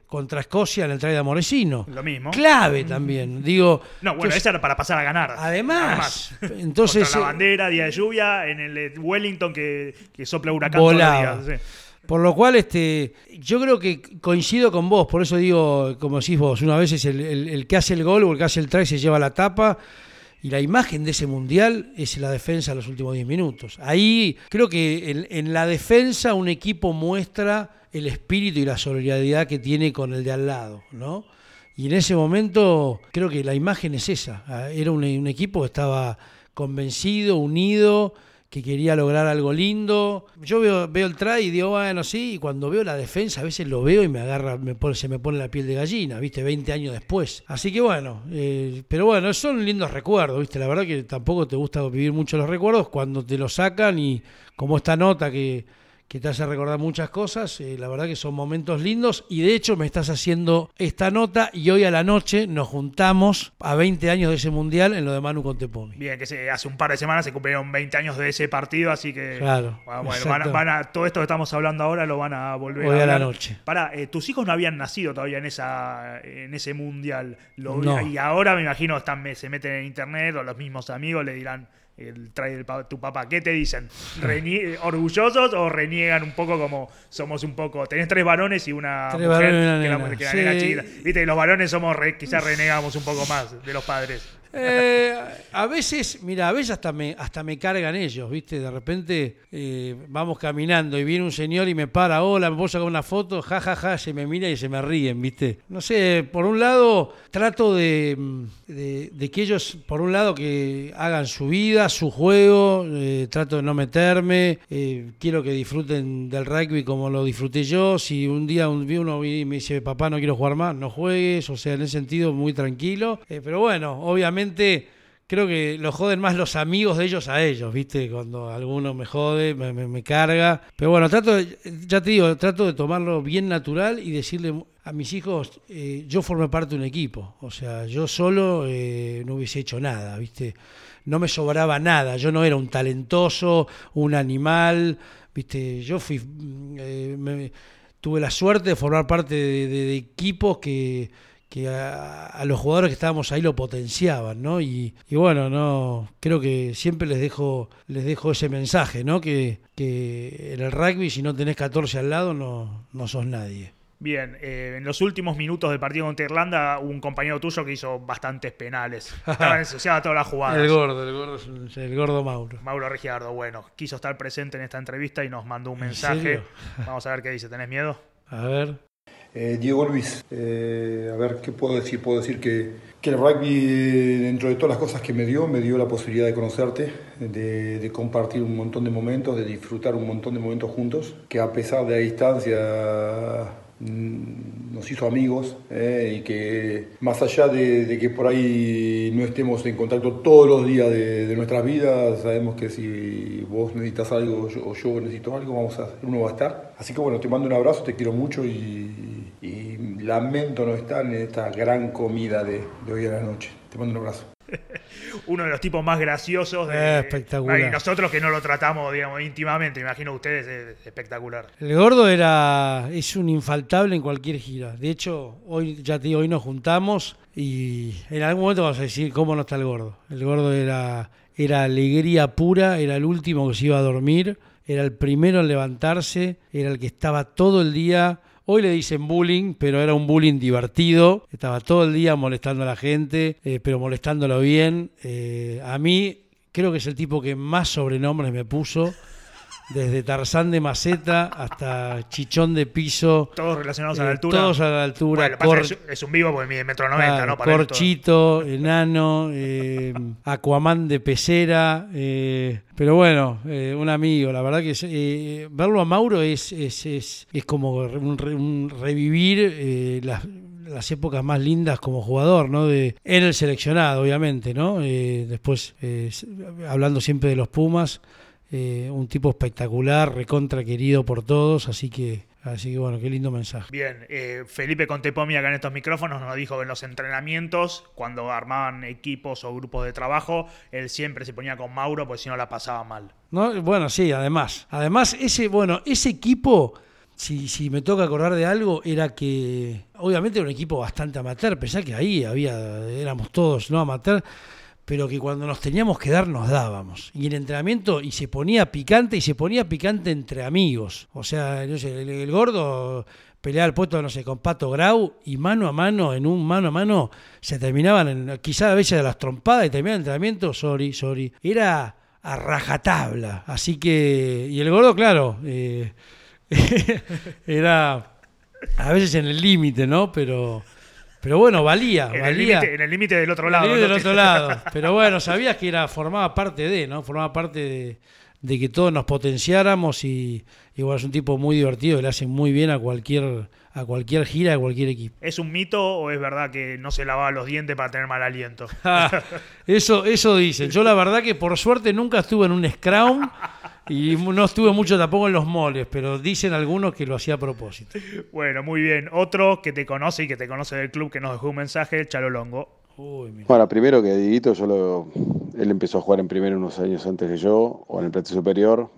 contra Escocia en el try de Amoresino. Lo mismo. Clave también. Digo. No, bueno, esa era para pasar a ganar. Además. Además. Entonces. Contra la eh, bandera, día de lluvia, en el Wellington que, que sopla huracán volaba. todos los días. Sí. Por lo cual, este, yo creo que coincido con vos, por eso digo, como decís vos, una vez es el, el, el que hace el gol o el que hace el try se lleva la tapa, y la imagen de ese mundial es la defensa en los últimos diez minutos. Ahí creo que en, en la defensa un equipo muestra el espíritu y la solidaridad que tiene con el de al lado, ¿no? Y en ese momento creo que la imagen es esa, era un, un equipo que estaba convencido, unido, que quería lograr algo lindo. Yo veo, veo el try y digo, bueno, sí, y cuando veo la defensa a veces lo veo y me agarra, me pone, se me pone la piel de gallina, ¿viste? veinte años después. Así que bueno, eh, pero bueno, son lindos recuerdos, ¿viste? La verdad que tampoco te gusta vivir mucho los recuerdos cuando te los sacan, y como esta nota que, que te hace recordar muchas cosas, eh, la verdad que son momentos lindos, y de hecho me estás haciendo esta nota y hoy a la noche nos juntamos a veinte años de ese mundial en lo de Manu Contepomi. Bien, que se, hace un par de semanas se cumplieron veinte años de ese partido, así que Claro, bueno, van, a- van a, todo esto que estamos hablando ahora lo van a volver Hoy a a la hablar. noche. Pará, eh, tus hijos no habían nacido todavía en esa en ese mundial. Lo- No. Y ahora me imagino están se meten en internet o los mismos amigos le dirán el trae del pa- tu papá, ¿qué te dicen? Renie- ¿Orgullosos o reniegan un poco como somos un poco? Tenés tres varones y una Tres mujer, varones y una que la, nena. que la Sí. nena chiquita. Viste, los varones somos re- quizás renegamos un poco más de los padres. Eh, a veces, mira, a veces hasta me, hasta me cargan ellos, ¿viste? De repente eh, vamos caminando y viene un señor y me para, hola, me puedo sacar una foto, ja, ja, ja, se me mira y se me ríen, ¿viste? No sé, por un lado trato de, de, de que ellos, por un lado, que hagan su vida, su juego, eh, trato de no meterme, eh, quiero que disfruten del rugby como lo disfruté yo. Si un día un, uno viene y me dice, papá, no quiero jugar más, no juegues, o sea, en ese sentido muy tranquilo. Eh, pero bueno, obviamente creo que lo joden más los amigos de ellos a ellos, ¿viste? Cuando alguno me jode, me, me, me carga. Pero bueno, trato de, ya te digo, trato de tomarlo bien natural y decirle a mis hijos, eh, yo formé parte de un equipo. O sea, yo solo eh, no hubiese hecho nada, ¿viste? No me sobraba nada. Yo no era un talentoso, un animal, ¿viste? Yo fui... Eh, me, tuve la suerte de formar parte de, de, de equipos que... que a, a los jugadores que estábamos ahí lo potenciaban, ¿no? Y, y bueno, no creo que siempre les dejo les dejo ese mensaje, ¿no? Que, que en el rugby, si no tenés catorce al lado, no, no sos nadie. Bien, eh, en los últimos minutos del partido contra Irlanda hubo un compañero tuyo que hizo bastantes penales. Estaba asociado a todas las jugadas. El gordo, el gordo, es un- el gordo Mauro. Mauro Regiardo, bueno, quiso estar presente en esta entrevista y nos mandó un ¿En mensaje. serio? Vamos a ver qué dice. ¿Tenés miedo? A ver. Eh, Diego Luis, eh, a ver, ¿qué puedo decir? Puedo decir que, que el rugby, dentro de todas las cosas que me dio, me dio la posibilidad de conocerte, de, de compartir un montón de momentos, de disfrutar un montón de momentos juntos, que a pesar de la distancia mm, nos hizo amigos, eh, y que más allá de, de que por ahí no estemos en contacto todos los días de, de nuestras vidas, sabemos que si vos necesitas algo yo- o yo necesito algo, vamos a, uno va a estar. Así que bueno, te mando un abrazo, te quiero mucho y, y lamento no estar en esta gran comida de, de hoy a la noche. Te mando un abrazo. Uno de los tipos más graciosos de Eh, espectacular. y nosotros que no lo tratamos, digamos, íntimamente. Imagino ustedes, es espectacular. El gordo era es un infaltable en cualquier gira. De hecho, hoy ya te digo, hoy nos juntamos y en algún momento vamos a decir cómo no está el gordo. El gordo era, era alegría pura, era el último que se iba a dormir, era el primero en levantarse, era el que estaba todo el día. Hoy le dicen bullying, pero era un bullying divertido. Estaba todo el día molestando a la gente, eh, pero molestándolo bien. Eh, a mí creo que es el tipo que más sobrenombres me puso. Desde Tarzán de Maceta hasta Chichón de Piso. Todos relacionados a eh, la altura. Todos a la altura. Bueno, lo que pasa Cor- es, que es un vivo porque mide metro noventa, claro, ¿no? Para él todo. Corchito, enano, eh, Aquaman de pecera. Eh, pero bueno, eh, un amigo. La verdad que es, eh, verlo a Mauro es, es, es, es como un, re- un revivir eh, las las épocas más lindas como jugador, ¿no? De, en el seleccionado, obviamente, ¿no? Eh, después, eh, hablando siempre de los Pumas, eh, un tipo espectacular, recontra querido por todos, así que, así que bueno, qué lindo mensaje. Bien, eh, Felipe Contepomi acá en estos micrófonos nos dijo que en los entrenamientos, cuando armaban equipos o grupos de trabajo, él siempre se ponía con Mauro porque si no la pasaba mal. ¿No? Bueno, sí, además. Además, ese, bueno, ese equipo si, si me toca acordar de algo, era que obviamente era un equipo bastante amateur, pensá que ahí había, éramos todos no amateur, pero que cuando nos teníamos que dar nos dábamos. Y el entrenamiento, y se ponía picante, y se ponía picante entre amigos. O sea, no sé, el, el gordo peleaba el puesto, no sé, con Pato Grau, y mano a mano, en un mano a mano, se terminaban, en, quizás a veces de las trompadas, y terminaban el entrenamiento, sorry, sorry. Era a rajatabla. Así que, y el gordo, claro, eh, era a veces en el límite, ¿no? Pero... Pero bueno, valía, En valía. el límite del otro lado. En el límite ¿no? del otro lado. Pero bueno, sabías que era, formaba parte de, ¿no? Formaba parte de, de que todos nos potenciáramos y igual es un tipo muy divertido, le hace muy bien a cualquier, a cualquier gira, a cualquier equipo. ¿Es un mito o es verdad que no se lavaba los dientes para tener mal aliento? Ah, eso, eso dicen. Yo la verdad que por suerte nunca estuve en un scrum y no estuve mucho tampoco en los moles, pero dicen algunos que lo hacía a propósito. Bueno, muy bien. Otro que te conoce y que te conoce del club, que nos dejó un mensaje, el Chalo Longo. Uy, mira. Bueno, primero que Dieguito, yo lo, él empezó a jugar en primero unos años antes que yo, o en el plantel superior,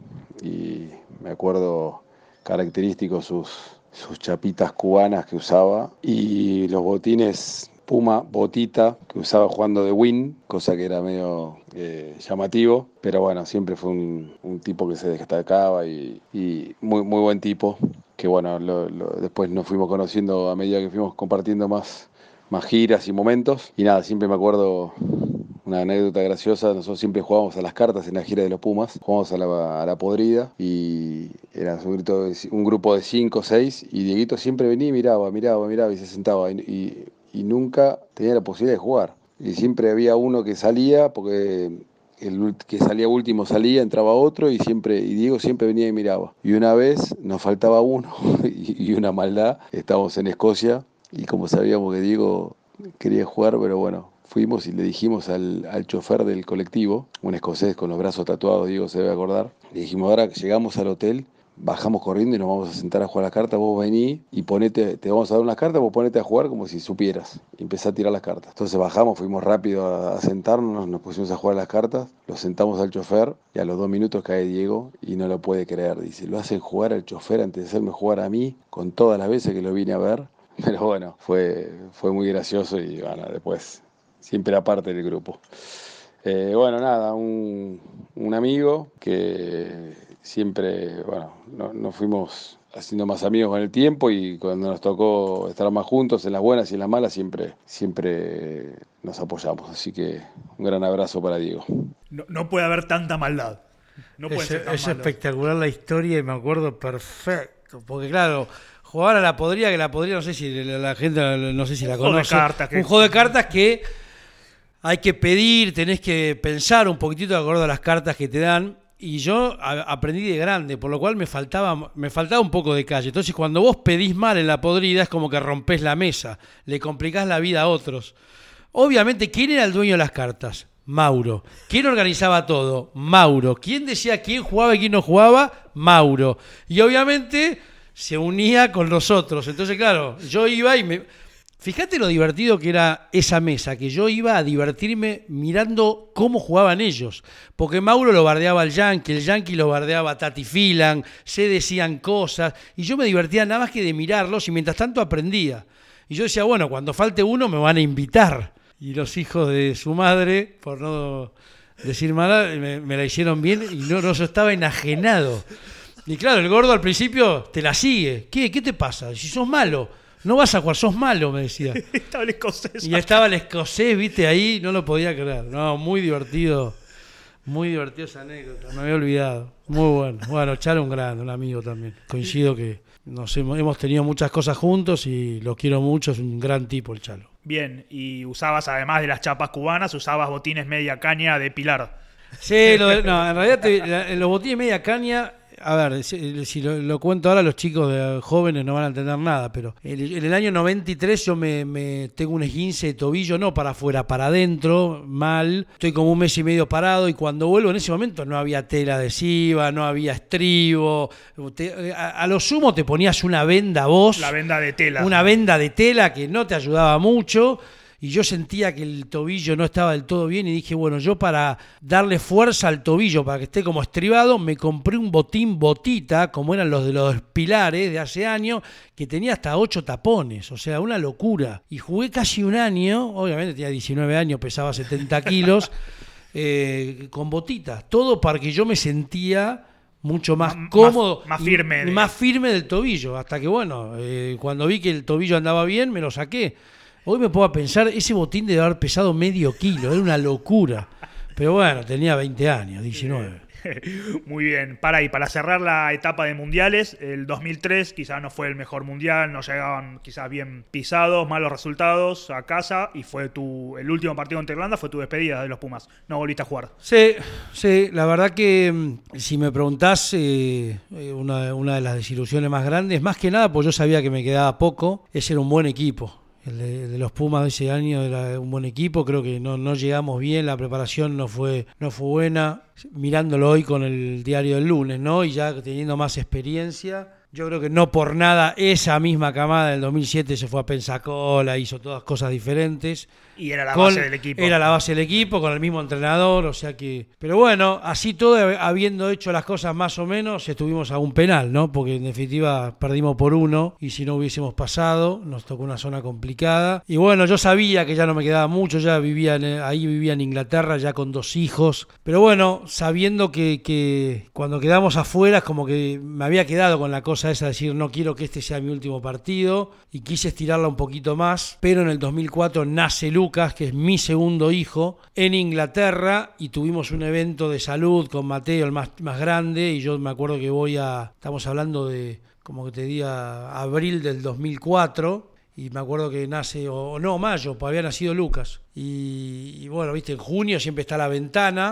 y me acuerdo característicos sus, sus chapitas cubanas que usaba, y los botines Puma, botita, que usaba jugando de win, cosa que era medio eh, llamativo, pero bueno, siempre fue un, un tipo que se destacaba y, y muy, muy buen tipo, que bueno, lo, lo, después nos fuimos conociendo a medida que fuimos compartiendo más, más giras y momentos, y nada, siempre me acuerdo una anécdota graciosa. Nosotros siempre jugábamos a las cartas en la gira de los Pumas, jugábamos a la, a la podrida, y era un, grito de, un grupo de cinco o seis, y Dieguito siempre venía y miraba, miraba, miraba y se sentaba, y, y y nunca tenía la posibilidad de jugar. Y siempre había uno que salía, porque el que salía último salía, entraba otro, y siempre y Diego siempre venía y miraba. Y una vez nos faltaba uno, y una maldad, estábamos en Escocia, y como sabíamos que Diego quería jugar, pero bueno, fuimos y le dijimos al, al chofer del colectivo, un escocés con los brazos tatuados, Diego se debe acordar, le dijimos, ahora llegamos al hotel, bajamos corriendo y nos vamos a sentar a jugar las cartas, vos vení y ponete, te vamos a dar unas cartas, vos ponete a jugar como si supieras. Y empecé a tirar las cartas. Entonces bajamos, fuimos rápido a, a sentarnos, nos pusimos a jugar las cartas, lo sentamos al chofer, y a los dos minutos cae Diego y no lo puede creer. Dice, lo hacen jugar al chofer antes de hacerme jugar a mí, con todas las veces que lo vine a ver. Pero bueno, fue, fue muy gracioso, y bueno, después siempre era parte del grupo. Eh, bueno, nada, un, un amigo que siempre, bueno, no, nos fuimos haciendo más amigos con el tiempo, y cuando nos tocó estar más juntos en las buenas y en las malas, siempre, siempre nos apoyamos. Así que un gran abrazo para Diego. No, no puede haber tanta maldad. No puede es ser tan es malos. espectacular la historia, y me acuerdo perfecto, porque claro, jugar a la podrida, que la podrida no sé si la, la gente no sé si la Un juego de conoce. cartas que- Un juego de cartas que hay que pedir, tenés que pensar un poquitito de acuerdo a las cartas que te dan. Y yo a, aprendí de grande, por lo cual me faltaba, me faltaba un poco de calle. Entonces, cuando vos pedís mal en la podrida, es como que rompés la mesa, le complicás la vida a otros. Obviamente, ¿quién era el dueño de las cartas? Mauro. ¿Quién organizaba todo? Mauro. ¿Quién decía quién jugaba y quién no jugaba? Mauro. Y obviamente se unía con los otros. Entonces, claro, yo iba y me... Fíjate lo divertido que era esa mesa, que yo iba a divertirme mirando cómo jugaban ellos. Porque Mauro lo bardeaba al Yankee, el Yankee lo bardeaba a Tati Filan, se decían cosas, y yo me divertía nada más que de mirarlos, y mientras tanto aprendía. Y yo decía, bueno, cuando falte uno me van a invitar. Y los hijos de su madre, por no decir mala, me, me la hicieron bien, y no, no, yo estaba enajenado. Y claro, el gordo al principio te la sigue. ¿Qué, qué te pasa? Si sos malo. No vas a jugar, sos malo, me decía. Estaba el escocés. Y estaba el escocés, viste, ahí, no lo podía creer. No, muy divertido, muy divertido esa anécdota, me había olvidado. Muy bueno. Bueno, Chalo un grande, un amigo también. Coincido que nos hemos, hemos tenido muchas cosas juntos y lo quiero mucho, es un gran tipo el Chalo. Bien, y usabas, además de las chapas cubanas, usabas botines media caña de Pilar. Sí, lo de- no, en realidad te- la- los botines media caña, a ver, si, si lo, lo cuento ahora, los chicos de, jóvenes no van a entender nada, pero en, en el año noventa y tres yo me, me tengo un esguince de tobillo, no para afuera, para adentro, mal, estoy como un mes y medio parado, y cuando vuelvo en ese momento no había tela adhesiva, no había estribo, te- a, a lo sumo te ponías una venda vos, La venda de tela. una venda de tela que no te ayudaba mucho. y yo sentía que el tobillo no estaba del todo bien y dije, bueno, yo para darle fuerza al tobillo, para que esté como estribado, me compré un botín botita, como eran los de los pilares de hace años, que tenía hasta ocho tapones, o sea, una locura. Y jugué casi un año, obviamente tenía diecinueve años, pesaba setenta kilos, eh, con botitas, todo para que yo me sentía mucho más M- cómodo, más, más firme, y, de... más firme del tobillo, hasta que bueno, eh, cuando vi que el tobillo andaba bien, me lo saqué. Hoy me puedo pensar, ese botín debe haber pesado medio kilo, era una locura, pero bueno, tenía veinte años, diecinueve. Muy bien, para y para cerrar la etapa de mundiales, el dos mil tres quizás no fue el mejor mundial, no llegaban quizás bien pisados, malos resultados a casa y fue tu el último partido contra Irlanda, fue tu despedida de los Pumas, no volviste a jugar. Sí, sí, la verdad que si me preguntás, eh, una, una de las desilusiones más grandes, más que nada porque yo sabía que me quedaba poco, ese era un buen equipo. El de, de los Pumas de ese año era un buen equipo, creo que no, no llegamos bien, la preparación no fue, no fue buena, mirándolo hoy con el diario del lunes, ¿no? Y ya teniendo más experiencia, yo creo que no por nada esa misma camada del dos mil siete se fue a Pensacola, hizo todas cosas diferentes. Y era la con, base del equipo. Era la base del equipo, con el mismo entrenador, o sea que... Pero bueno, así todo, habiendo hecho las cosas más o menos, estuvimos a un penal, ¿no? Porque en definitiva perdimos por uno, y si no hubiésemos pasado, nos tocó una zona complicada. Y bueno, yo sabía que ya no me quedaba mucho, ya vivía en, ahí vivía en Inglaterra, ya con dos hijos. Pero bueno, sabiendo que, que cuando quedamos afuera, es como que me había quedado con la cosa esa de decir, no quiero que este sea mi último partido, y quise estirarla un poquito más, pero en el dos mil cuatro nace Lucas, que es mi segundo hijo, en Inglaterra, y tuvimos un evento de salud con Mateo, el más, más grande, y yo me acuerdo que voy a, estamos hablando de, como que te diga, abril del dos mil cuatro, y me acuerdo que nace, o no, mayo, pues había nacido Lucas. Y, y bueno, viste, en junio siempre está la ventana,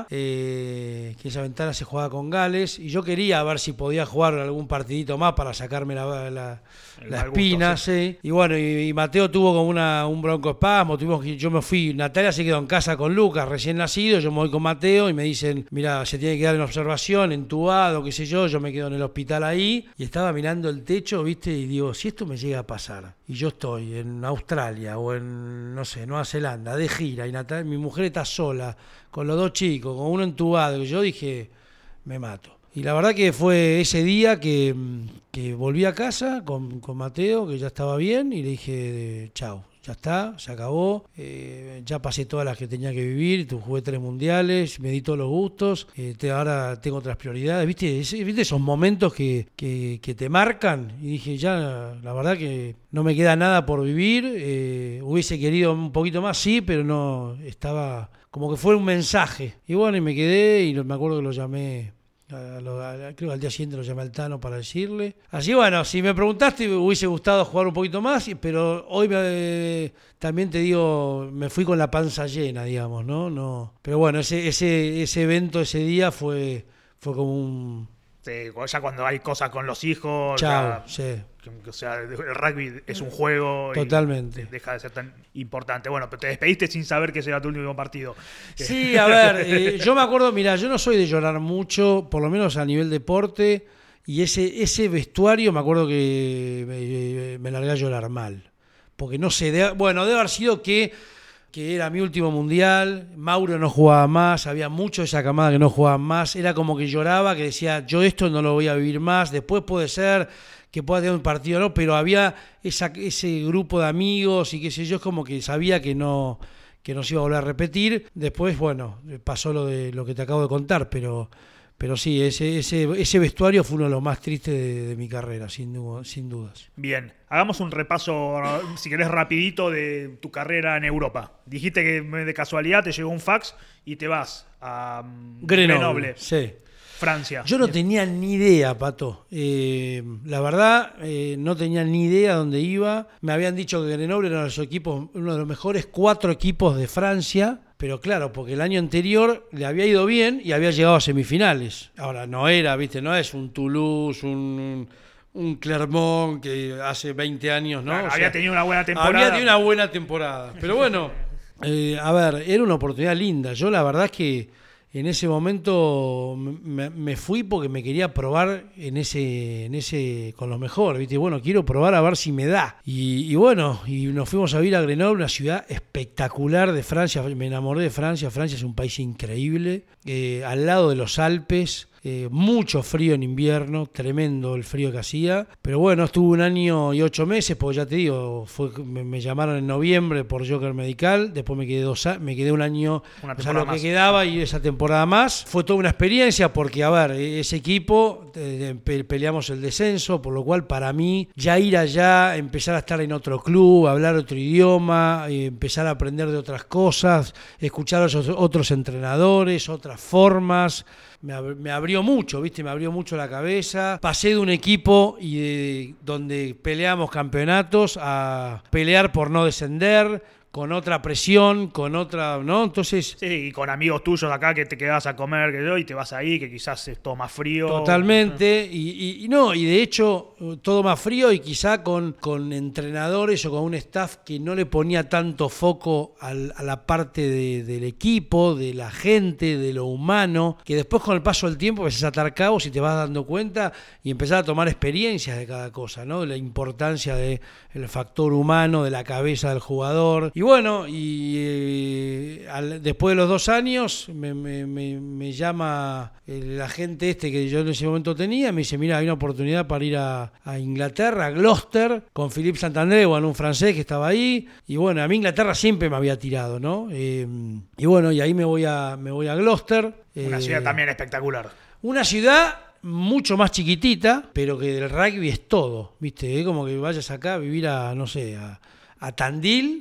eh, que esa ventana se juega con Gales, y yo quería ver si podía jugar algún partidito más para sacarme la, la, la espina, gusto, sí. sí. Y bueno, y, y Mateo tuvo como una, un broncoespasmo, tuvimos que, yo me fui, Natalia se quedó en casa con Lucas, recién nacido, yo me voy con Mateo y me dicen, mira, se tiene que quedar en observación, entubado, qué sé yo, yo me quedo en el hospital ahí, y estaba mirando el techo, viste, y digo, si esto me llega a pasar, y yo estoy en Australia o en, no sé, Nueva Zelanda, de gira, y Natalia, mi mujer está sola, con los dos chicos, con uno entubado, y yo dije, me mato. Y la verdad que fue ese día que, que volví a casa con, con Mateo, que ya estaba bien, y le dije, chau, ya está, se acabó, eh, ya pasé todas las que tenía que vivir, jugué tres mundiales, me di todos los gustos, eh, te, ahora tengo otras prioridades, ¿viste? Ese, ¿viste esos momentos que, que, que te marcan? Y dije, ya, la verdad que no me queda nada por vivir, eh, hubiese querido un poquito más, sí, pero no, estaba como que fue un mensaje. Y bueno, y me quedé, y me acuerdo que lo llamé... A lo, a, creo que al día siguiente lo llamé al Tano para decirle. Así bueno, si me preguntaste, me hubiese gustado jugar un poquito más, pero hoy me, también te digo, me fui con la panza llena, digamos, ¿no? no Pero bueno, ese ese ese evento, ese día fue, fue como un... Sí, ya cuando hay cosas con los hijos... Chao, ya, sí. O sea, el rugby es un juego. Totalmente. Y deja de ser tan importante. Bueno, pero te despediste sin saber que ese era tu último partido. Sí, a ver, eh, yo me acuerdo, mira, yo no soy de llorar mucho, por lo menos a nivel deporte, y ese ese vestuario me acuerdo que me, me largué a llorar mal. Porque no sé, de, bueno, debe haber sido que, que era mi último mundial, Mauro no jugaba más, había mucho de esa camada que no jugaban más, era como que lloraba, que decía, yo esto no lo voy a vivir más, después puede ser... que pueda tener un partido, ¿no? Pero había esa, ese grupo de amigos y qué sé yo, es como que sabía que no, que no se iba a volver a repetir. Después, bueno, pasó lo de lo que te acabo de contar, pero, pero sí, ese, ese, ese vestuario fue uno de los más tristes de, de mi carrera, sin, sin dudas. Bien, hagamos un repaso, si querés, rapidito de tu carrera en Europa. Dijiste que de casualidad te llegó un fax y te vas a um, Grenoble, Grenoble. Sí. Francia. Yo no tenía ni idea, Pato. Eh, la verdad, eh, no tenía ni idea dónde iba. Me habían dicho que Grenoble era uno de los equipos, uno de los mejores cuatro equipos de Francia. Pero claro, porque el año anterior le había ido bien y había llegado a semifinales. Ahora, no era, viste, no es un Toulouse, un, un Clermont que hace veinte años, ¿no? Claro, o había sea, tenido una buena temporada. Había tenido una buena temporada. Pero bueno, eh, a ver, era una oportunidad linda. Yo la verdad es que en ese momento me, me fui porque me quería probar en ese, en ese con lo mejor, ¿viste? Bueno, quiero probar a ver si me da. Y, y bueno, y nos fuimos a vivir a Grenoble, una ciudad espectacular de Francia. Me enamoré de Francia. Francia es un país increíble, eh, al lado de los Alpes. Eh, mucho frío en invierno, tremendo el frío que hacía, pero bueno, estuve un año y ocho meses, porque ya te digo, fue, me, me llamaron en noviembre por Joker Medical, después me quedé dos me quedé un año, o sea, lo que quedaba y esa temporada más. Fue toda una experiencia porque, a ver, ese equipo, eh, pe- peleamos el descenso, por lo cual para mí ya ir allá, empezar a estar en otro club, hablar otro idioma, eh, empezar a aprender de otras cosas, escuchar a los otros entrenadores, otras formas, me, ab- me abrió mucho, ¿viste? Me abrió mucho la cabeza. Pasé de un equipo y de, donde peleamos campeonatos a pelear por no descender, con otra presión, con otra, ¿no? Entonces... Sí, y con amigos tuyos acá que te quedas a comer que yo y te vas ahí, que quizás es todo más frío. Totalmente, y, y, y no, y de hecho todo más frío y quizá con, con entrenadores o con un staff que no le ponía tanto foco al, a la parte de, del equipo, de la gente, de lo humano, que después con el paso del tiempo empezás a atar cabos y te vas dando cuenta y empezás a tomar experiencias de cada cosa, ¿no? De la importancia del factor humano, de la cabeza del jugador. Y bueno, y eh, al, después de los dos años me, me, me, me llama el agente este que yo en ese momento tenía, me dice, mira, hay una oportunidad para ir a, a Inglaterra, a Gloucester, con Philippe Saint-André, bueno, un francés que estaba ahí, y bueno, a mí Inglaterra siempre me había tirado, ¿no? Eh, y bueno, y ahí me voy a, me voy a Gloucester. Una eh, ciudad también espectacular. Una ciudad mucho más chiquitita, pero que del rugby es todo, ¿viste? Es como que vayas acá a vivir a, no sé, a, a Tandil,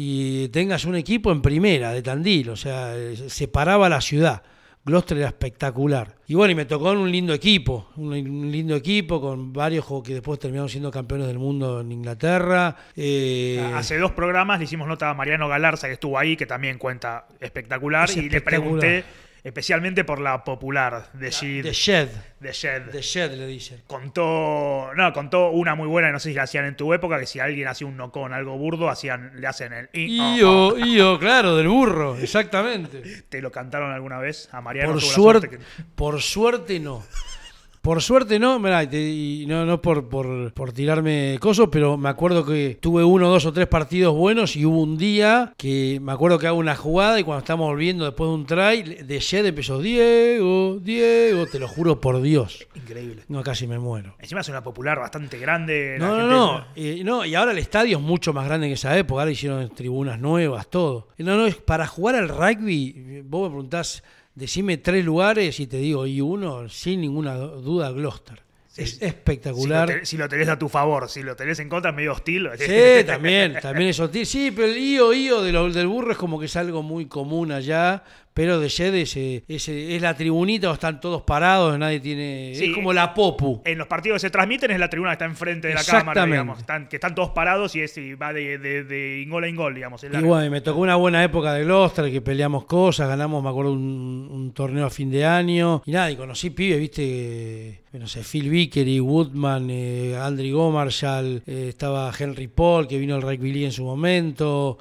y tengas un equipo en primera de Tandil, o sea, separaba la ciudad. Gloucester era espectacular. Y bueno, y me tocó en un lindo equipo, un, un lindo equipo con varios que después terminaron siendo campeones del mundo en Inglaterra. Eh, Hace dos programas le hicimos nota a Mariano Galarza, que estuvo ahí, que también cuenta espectacular, y espectacular. le pregunté especialmente por la popular de Shed. The Shed. The Shed. The Shed le dice. Contó, no, contó una muy buena, no sé si la hacían en tu época, que si alguien hacía un no con algo burdo, hacían, le hacen el i, Io, oh, oh. io, claro, del burro, exactamente. ¿Te lo cantaron alguna vez a Mariano? Por Tuvo la suerte, que- por suerte no. Por suerte no, mirá, y te- y no, no por, por, por tirarme cosas, pero me acuerdo que tuve uno, dos o tres partidos buenos y hubo un día que me acuerdo que hago una jugada y cuando estamos volviendo después de un try, de Shed empezó Diego, Diego, te lo juro por Dios. Increíble. No, casi me muero. Encima es una popular bastante grande. la No, no, gente- no, eh, no, y ahora el estadio es mucho más grande que esa época, ahora hicieron tribunas nuevas, todo. No, no, es para jugar al rugby, vos me preguntás, decime tres lugares y te digo, y uno, sin ninguna duda, Gloucester. Sí. Es Si lo, espectacular. te- si lo tenés a tu favor, si lo tenés en contra es medio hostil. Sí, también, también es hostil. Sí, pero el io, io de lo- del burro es como que es algo muy común allá, pero de Shed es, eh, es, eh, es la tribunita, o están todos parados, nadie tiene... Sí. Es como la popu. En los partidos que se transmiten es la tribuna que está enfrente de la cámara, Exactamente. digamos. Están, que están todos parados y, es, y va de, de, de ingol a ingol, digamos. Es Y largo. bueno, me tocó una buena época de Gloucester, que peleamos cosas, ganamos, me acuerdo, un, un torneo a fin de año. Y nada, y conocí pibes, viste, que, no sé, Phil Vickery, Woodman, eh, Andrew Gomarshall, eh, estaba Henry Paul, que vino al Rugby League en su momento.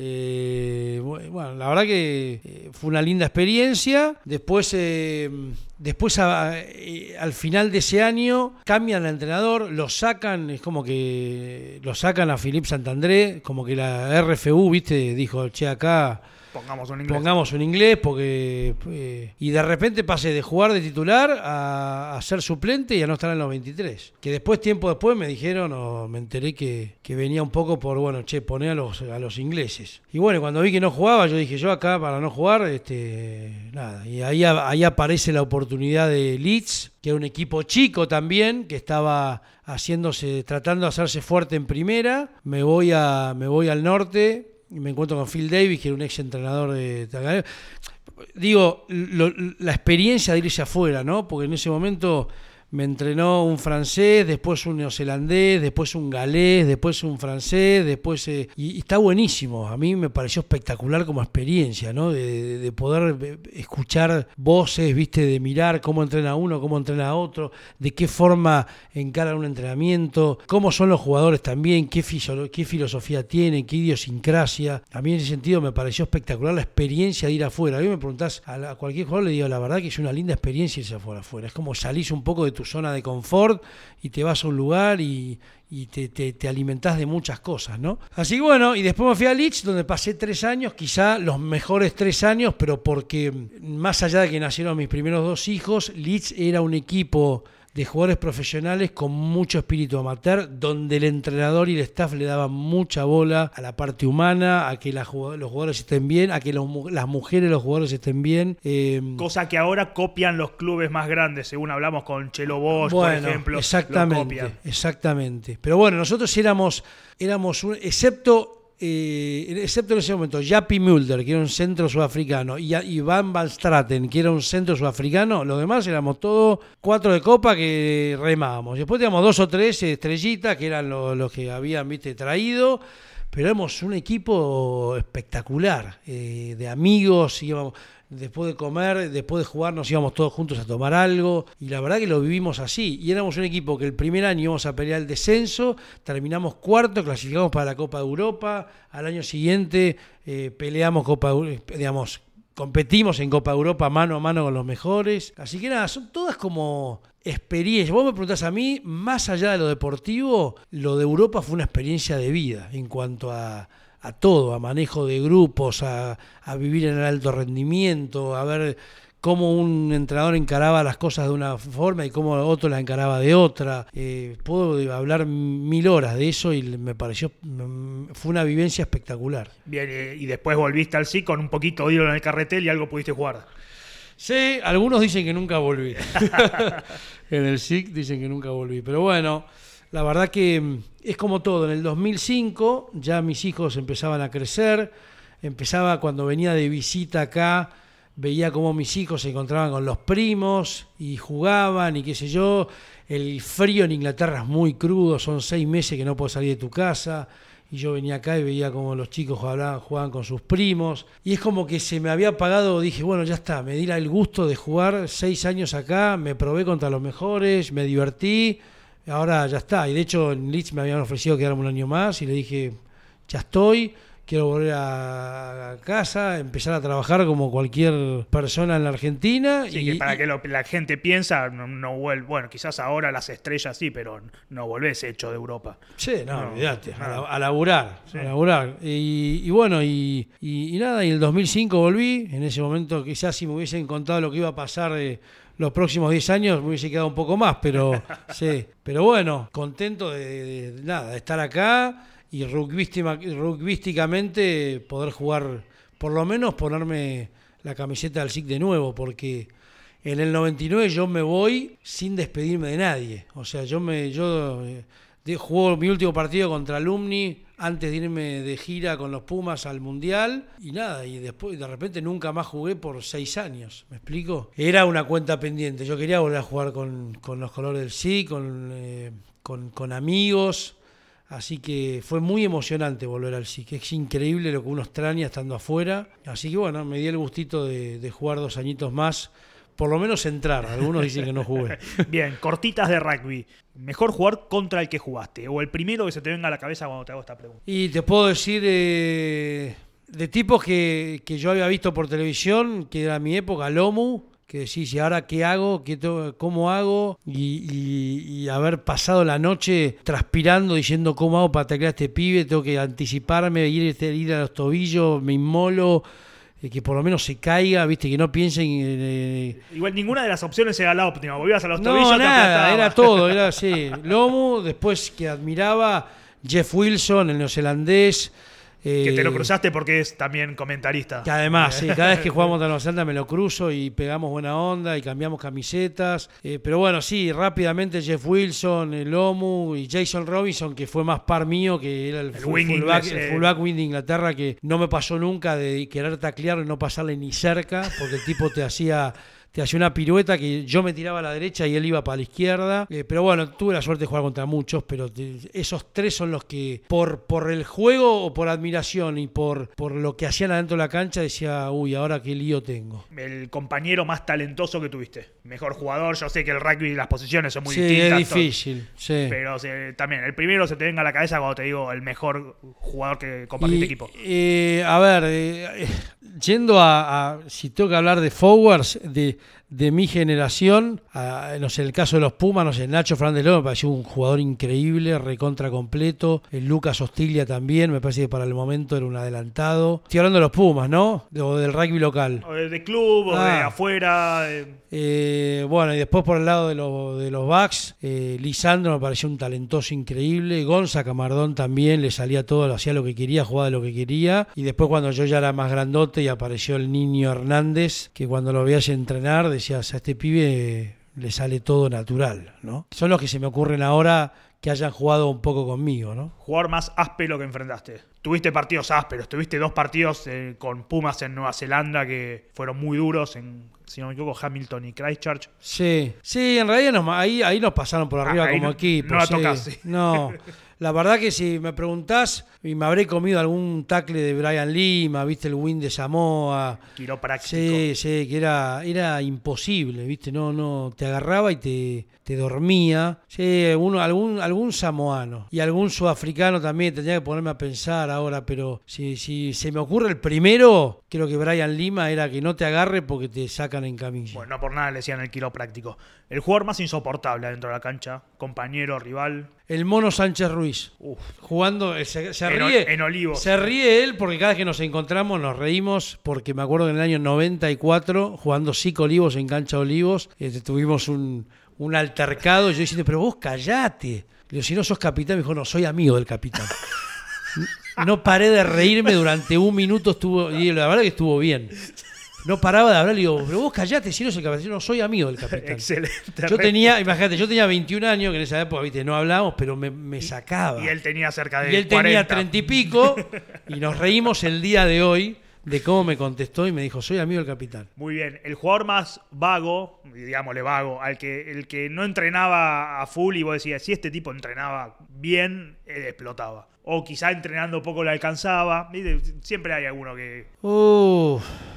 Eh, bueno, la verdad que eh, fue una linda experiencia. Después, eh, después a- eh, al final de ese año cambian al entrenador, lo sacan, es como que lo sacan a Philippe Saint-André, como que la R F U, viste, dijo, che, acá Pongamos un inglés. pongamos un inglés porque eh, y de repente pasé de jugar de titular a, a ser suplente y a no estar en los veintitrés, que después, tiempo después, me dijeron o me enteré que, que venía un poco por, bueno, che, poné a los, a los ingleses. Y bueno, cuando vi que no jugaba, yo dije, yo acá para no jugar, este nada, y ahí, ahí aparece la oportunidad de Leeds, que era un equipo chico también, que estaba haciéndose, tratando de hacerse fuerte en primera. Me voy a, me voy al norte y me encuentro con Phil Davis, que era un ex entrenador de... Digo, lo, la experiencia de irse afuera, ¿no? Porque en ese momento me entrenó un francés, después un neozelandés, después un galés, después un francés, después... Eh, y, y está buenísimo. A mí me pareció espectacular como experiencia, ¿no? De, de, de poder escuchar voces, ¿viste? De mirar cómo entrena uno, cómo entrena a otro, de qué forma encaran un entrenamiento, cómo son los jugadores también, qué, fisio, qué filosofía tienen, qué idiosincrasia. A mí en ese sentido me pareció espectacular la experiencia de ir afuera. A mí me preguntás a, la, a cualquier jugador, le digo, la verdad que es una linda experiencia irse afuera. afuera. Es como salís un poco de tu zona de confort y te vas a un lugar y, y te, te, te alimentás de muchas cosas, ¿no? Así que bueno, y después me fui a Leeds, donde pasé tres años, quizá los mejores tres años, pero porque más allá de que nacieron mis primeros dos hijos, Leeds era un equipo de jugadores profesionales con mucho espíritu amateur, donde el entrenador y el staff le daban mucha bola a la parte humana, a que la, los jugadores estén bien, a que los, las mujeres, los jugadores estén bien. Eh, Cosa que ahora copian los clubes más grandes, según hablamos con Chelo Bosch, bueno, por ejemplo. Exactamente, exactamente. Pero bueno, nosotros éramos, éramos un, excepto... Eh, excepto en ese momento, Jappy Mulder, que era un centro sudafricano, y, y Van Van Straten, que era un centro sudafricano, los demás éramos todos cuatro de copa que remábamos. Después teníamos dos o tres estrellitas, que eran los, los que habían, viste, traído, pero éramos un equipo espectacular, eh, de amigos, íbamos... Después de comer, después de jugar, nos íbamos todos juntos a tomar algo. Y la verdad que lo vivimos así. Y éramos un equipo que el primer año íbamos a pelear el descenso, terminamos cuarto, clasificamos para la Copa de Europa. Al año siguiente eh, peleamos Copa, digamos, competimos en Copa de Europa mano a mano con los mejores. Así que nada, son todas como experiencias. Vos me preguntás a mí, más allá de lo deportivo, lo de Europa fue una experiencia de vida en cuanto a... a todo, a manejo de grupos, a, a vivir en el alto rendimiento, a ver cómo un entrenador encaraba las cosas de una forma y cómo otro las encaraba de otra. Eh, puedo hablar mil horas de eso y me pareció, fue una vivencia espectacular. Bien, y después volviste al S I C con un poquito de hilo en el carretel y algo pudiste jugar. Sí, algunos dicen que nunca volví. En el S I C dicen que nunca volví, pero bueno... La verdad que es como todo, en el dos mil cinco ya mis hijos empezaban a crecer, empezaba cuando venía de visita acá, veía cómo mis hijos se encontraban con los primos y jugaban y qué sé yo, el frío en Inglaterra es muy crudo, son seis meses que no puedo salir de tu casa, y yo venía acá y veía cómo los chicos jugaban, jugaban con sus primos, y es como que se me había apagado, dije, bueno, ya está, me di el gusto de jugar seis años acá, me probé contra los mejores, me divertí. Ahora ya está, y de hecho en Leeds me habían ofrecido quedarme un año más y le dije, ya estoy, quiero volver a casa, empezar a trabajar como cualquier persona en la Argentina. Sí, y, que para y, que lo, la gente piensa, no, no vuelve, bueno, quizás ahora las estrellas sí, pero no volvés hecho de Europa. Sí, no, no olvidate, no. a, a laburar, sí. a laburar. Y, y bueno, y, y, y nada, y en el dos mil cinco volví, en ese momento quizás si me hubiesen contado lo que iba a pasar... Eh, los próximos diez años me hubiese quedado un poco más, pero sí, pero bueno, contento de, de, de nada, de estar acá y rugbyísticamente poder jugar, por lo menos ponerme la camiseta del S I C de nuevo, porque en el noventa y nueve yo me voy sin despedirme de nadie. O sea, yo me yo eh, de, jugué mi último partido contra Alumni antes de irme de gira con los Pumas al Mundial y nada, y después de repente nunca más jugué por seis años, ¿me explico? Era una cuenta pendiente, yo quería volver a jugar con, con los colores del S I C, con, eh, con, con amigos, así que fue muy emocionante volver al S I C, es increíble lo que uno extraña estando afuera, así que bueno, me di el gustito de, de jugar dos añitos más, por lo menos entrar, algunos dicen que no jugué. Bien, cortitas de rugby. ¿Mejor jugar contra el que jugaste? O el primero que se te venga a la cabeza cuando te hago esta pregunta. Y te puedo decir eh, de tipos que, que yo había visto por televisión, que era mi época, Lomu, que decís, ¿y ahora qué hago? ¿Qué to- ¿Cómo hago? Y, y, y haber pasado la noche transpirando, diciendo, ¿cómo hago para taclear a este pibe? Tengo que anticiparme, ir, ir a los tobillos, me inmolo... que por lo menos se caiga, viste, que no piensen... Eh, Igual ninguna de las opciones era la óptima, volvías a los no, tobillos, te nada, aplastabas. era todo, era así. Lomu, después que admiraba Jeff Wilson, el neozelandés. Eh, Que te lo cruzaste porque es también comentarista. Que además, sí, cada vez que jugamos contra Nueva Zelanda me lo cruzo y pegamos buena onda y cambiamos camisetas. Eh, pero bueno, sí, rápidamente Jeff Wilson, el Lomu y Jason Robinson, que fue más par mío, que era el, El full, wing fullback, inglés, el eh. fullback wing de Inglaterra, que no me pasó nunca de querer taclear y no pasarle ni cerca, porque el tipo te hacía... te hacía una pirueta que yo me tiraba a la derecha y él iba para la izquierda. Eh, pero bueno, tuve la suerte de jugar contra muchos, pero te, esos tres son los que, por, por el juego o por admiración y por, por lo que hacían adentro de la cancha, decía, uy, ahora qué lío tengo. El compañero más talentoso que tuviste. Mejor jugador, yo sé que el rugby y las posiciones son muy Sí, distintas. es difícil, sí. Pero se, también, el primero se te venga a la cabeza cuando te digo el mejor jugador que compartiste Y, equipo. eh, a ver, eh, eh, yendo a, a, si tengo que hablar de forwards, de, de mi generación, a, no sé, el caso de los Pumas, no sé, Nacho Fernández López me pareció un jugador increíble, recontra completo. El Lucas Hostiglia también, me parece que para el momento era un adelantado. Estoy hablando de los Pumas, ¿no? De, o del rugby local. O de, de club, o Ah. de afuera. De... Eh, bueno, y después por el lado de, lo, de los Bucks, eh, Lisandro me pareció un talentoso increíble. Gonza Camardón también, le salía todo, lo hacía lo que quería, jugaba lo que quería. Y después cuando yo ya era más grandote y apareció el Niño Hernández, que cuando lo veías entrenar decías, a este pibe le sale todo natural, ¿no? Son los que se me ocurren ahora que hayan jugado un poco conmigo, ¿no? Jugador más áspero que enfrentaste. Tuviste partidos ásperos, tuviste dos partidos eh, con Pumas en Nueva Zelanda que fueron muy duros, en, si no me equivoco, Hamilton y Christchurch. Sí, sí, en realidad nos, ahí, ahí nos pasaron por arriba Ah, ahí como no- equipo. no la sí. tocaste. No, la verdad que si me preguntás, y me habré comido algún tackle de Brian Lima, viste el win de Samoa. Quiropráctico. Sí, sí, que era, era imposible, viste, no, no, te agarraba y te, te dormía. Sí, uno, algún, algún samoano y algún sudafricano también, tendría que ponerme a pensar ahora, pero si, si se me ocurre el primero, creo que Brian Lima era que no te agarre porque te sacan en camilla. Bueno, no por nada le decían el quiropráctico. El jugador más insoportable dentro de la cancha, compañero, rival. El Mono Sánchez Ruiz, Uf. jugando, eh, se, se En o- ríe. en Olivos. Se ríe él porque cada vez que nos encontramos nos reímos, porque me acuerdo que en el año noventa y cuatro, jugando Sico Olivos en cancha Olivos, este, tuvimos un, un altercado, y yo diciendo, pero vos callate. Le digo, si no sos capitán, me dijo, no, soy amigo del capitán. No paré de reírme durante un minuto, estuvo, y la verdad que estuvo bien. No paraba de hablar, le digo, pero vos callate, si no soy capitán, no soy amigo del capitán. Excelente. Yo tenía, imagínate, yo tenía veintiún años, que en esa época, viste, no hablábamos, pero me, me sacaba. Y él tenía cerca de Y él cuarenta. tenía treinta y pico, y nos reímos el día de hoy de cómo me contestó y me dijo, soy amigo del capitán. Muy bien. El jugador más vago, digámosle vago, al que el que no entrenaba a full y vos decías, si este tipo entrenaba bien, él explotaba. O quizá entrenando poco le alcanzaba. ¿Viste? Siempre hay alguno que... Uh,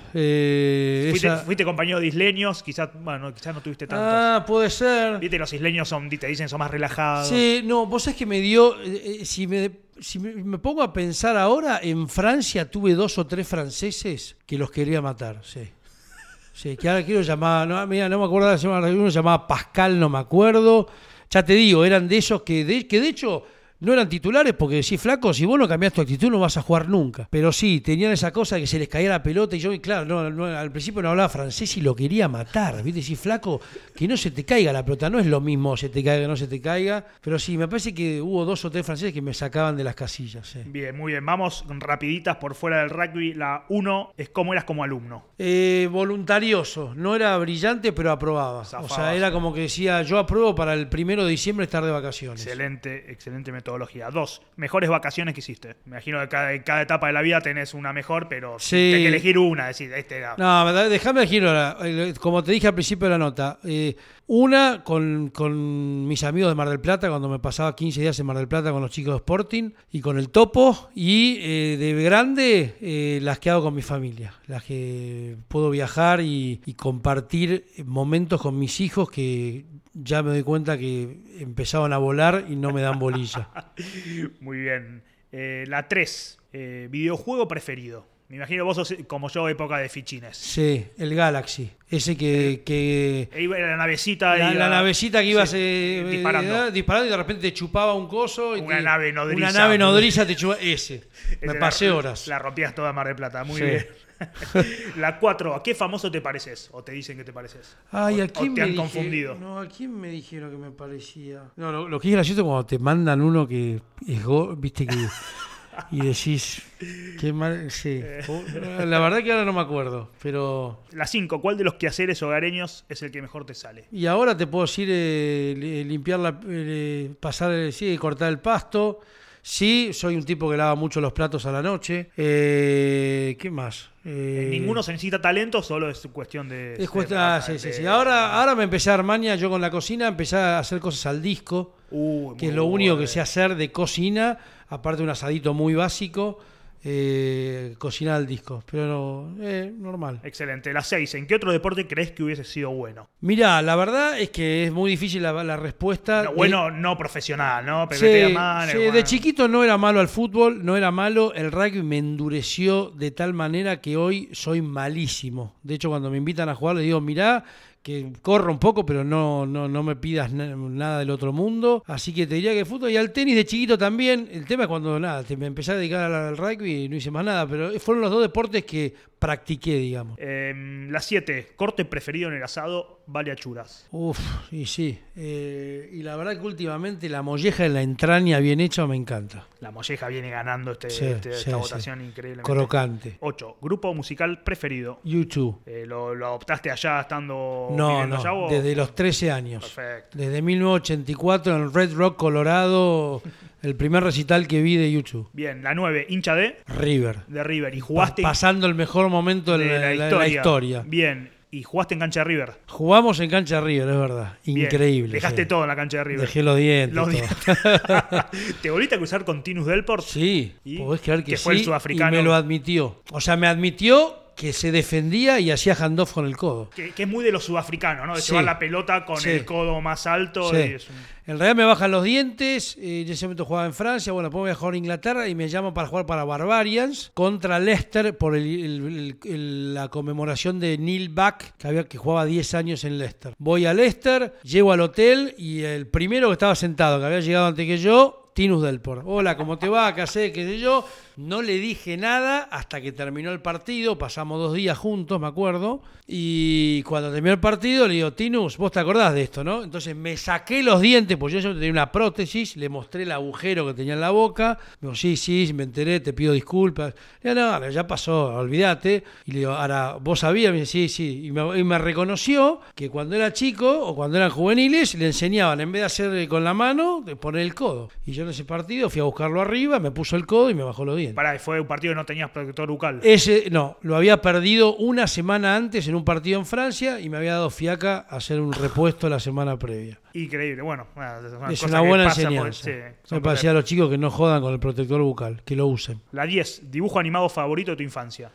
eh, Fuiste, esa- fuiste compañero de isleños, quizás, bueno, quizás no tuviste tantos. Ah, puede ser. Viste, los isleños son, te dicen, son más relajados. Sí, no, vos sabés que me dio, eh, eh, si, me, si me, me pongo a pensar ahora, en Francia tuve dos o tres franceses que los quería matar, sí. Sí, que ahora quiero llamar, no, mira, no me acuerdo, uno se llamaba Pascal, no me acuerdo. Ya te digo, eran de esos que de, que de hecho no eran titulares porque decís, flaco, si vos no cambiás tu actitud no vas a jugar nunca. Pero sí, tenían esa cosa de que se les caía la pelota y yo, y claro, no, no, al principio no hablaba francés y lo quería matar. ¿Viste? Decís, flaco, que no se te caiga la pelota. No es lo mismo se te caiga que no se te caiga. Pero sí, me parece que hubo dos o tres franceses que me sacaban de las casillas. Sí. Bien, muy bien. Vamos rapiditas por fuera del rugby. La uno es cómo eras como alumno. Eh, voluntarioso. No era brillante, pero aprobaba. Zafabas. O sea, era como que decía, yo apruebo para el primero de diciembre estar de vacaciones. Excelente, excelente metodología. Dos, mejores vacaciones que hiciste. Me imagino que cada, en cada etapa de la vida tenés una mejor, pero Sí. hay que elegir una. Decir, este era... No, déjame elegir ahora. Eh, Como te dije al principio de la nota, eh, una con, con mis amigos de Mar del Plata, cuando me pasaba quince días en Mar del Plata con los chicos de Sporting y con el Topo, y eh, de grande eh, las que hago con mi familia, las que puedo viajar y, y compartir momentos con mis hijos que ya me doy cuenta que empezaban a volar y no me dan bolilla. Muy bien. Eh, la tres, eh, videojuego preferido. Me imagino vos sos como yo, época de fichines. Sí, el Galaxy, ese que... que E iba la navecita. La, iba- la navecita que ibas sí, eh, disparando. eh, disparando y de repente te chupaba un coso. Y Una te- nave nodriza. Una nave nodriza te chupaba. Ese. Ese Me la- pasé horas. La rompías toda en Mar del Plata. Muy Sí. bien. La cuatro, ¿a qué famoso te pareces? ¿O te dicen que te pareces? Ay, o, ¿a quién o te me han dije- confundido. No, ¿a quién me dijeron que me parecía? No, lo, lo que es gracioso es cuando te mandan uno que es go- viste que y decís qué mal, sí. La verdad que ahora no me acuerdo, pero La cinco, ¿cuál de los quehaceres hogareños es el que mejor te sale? y ahora te puedo decir eh, li- limpiar la eh, pasar, eh, sí, cortar el pasto. Sí, soy un tipo que lava mucho los platos a la noche. Eh, ¿Qué más? Eh, Ninguno se necesita talento, solo es cuestión de... Es cuestión, ah, sí, sí, sí. Ahora, ahora me empecé a dar maña, yo con la cocina empecé a hacer cosas al disco, uh, que es lo único que sé hacer de cocina, aparte de un asadito muy básico. Eh, cocinar al disco, pero no, eh, normal. Excelente. La seis, ¿en qué otro deporte crees que hubiese sido bueno? Mirá, la verdad es que es muy difícil la, la respuesta. No, bueno, de, no profesional, ¿no? Sí, man, sí, bueno. De chiquito no era malo al fútbol, no era malo. El rugby me endureció de tal manera que hoy soy malísimo. De hecho, cuando me invitan a jugar, les digo, mirá, que corro un poco, pero no, no, no me pidas na- nada del otro mundo. Así que te diría que el fútbol y al tenis de chiquito también. El tema es cuando nada, te, me empecé a dedicar al, al rugby y no hice más nada, pero fueron los dos deportes que practiqué, digamos. Eh, la siete, corte preferido en el asado, vale achuras. Uf, y sí. Eh, y la verdad que últimamente la molleja en la entraña bien hecha me encanta. La molleja viene ganando este, sí, este, sí, esta sí. votación increíblemente. Crocante. ocho, grupo musical preferido. YouTube. Eh, ¿lo, ¿Lo adoptaste allá estando No, viviendo no, allá? ¿O? Desde los trece años. Perfecto. Desde mil novecientos ochenta y cuatro en el Red Rock, Colorado, el primer recital que vi de YouTube. Bien, la nueve, hincha de River. De River. ¿Y jugaste? Pa- pasando el mejor momento de, de la, la, la, historia. la historia. Bien, y jugaste en cancha de River. Jugamos en cancha de River, es verdad. Bien. Increíble. Dejaste sí. todo en la cancha de River. Dejé los dientes. Los todo. dientes. ¿Te volviste a cruzar con Tinus Delport? Sí, ¿Y? podés creer que, que sí. fue el sudafricano. Y me lo admitió. O sea, me admitió que se defendía y hacía handoff con el codo. Que, que es muy de los sudafricanos, ¿no? De Sí. llevar la pelota con Sí. el codo más alto. Sí. Y es un... En realidad me bajan los dientes. Eh, en ese momento jugaba en Francia. Bueno, después voy a jugar en Inglaterra y me llaman para jugar para Barbarians contra Leicester por el, el, el, el, la conmemoración de Neil Back, que, había, que jugaba diez años en Leicester. Voy a Leicester, llego al hotel y el primero que estaba sentado, que había llegado antes que yo, Tinus Delport. Hola, ¿cómo te va? ¿Qué hacés? ¿Qué sé yo? No le dije nada hasta que terminó el partido. Pasamos dos días juntos, me acuerdo. Y cuando terminó el partido, le digo, Tinus, vos te acordás de esto, ¿no? Entonces me saqué los dientes, porque yo, yo tenía una prótesis. Le mostré el agujero que tenía en la boca. Me digo, sí, sí, me enteré, te pido disculpas. Le digo, no, ya pasó, olvídate. Y le digo, ahora, ¿vos sabías? Me dice, sí, sí. Y me, y me reconoció que cuando era chico o cuando eran juveniles, le enseñaban, en vez de hacer con la mano, de poner el codo. Y yo en ese partido fui a buscarlo arriba, me puso el codo y me bajó los dientes. Pará, fue un partido que no tenías protector bucal. Ese, no, lo había perdido una semana antes en un partido en Francia y me había dado fiaca a hacer un repuesto la semana previa. Increíble, bueno. Una es una buena enseñanza. Porque, sí, me parecía a los chicos que no jodan con el protector bucal, que lo usen. La diez, dibujo animado favorito de tu infancia.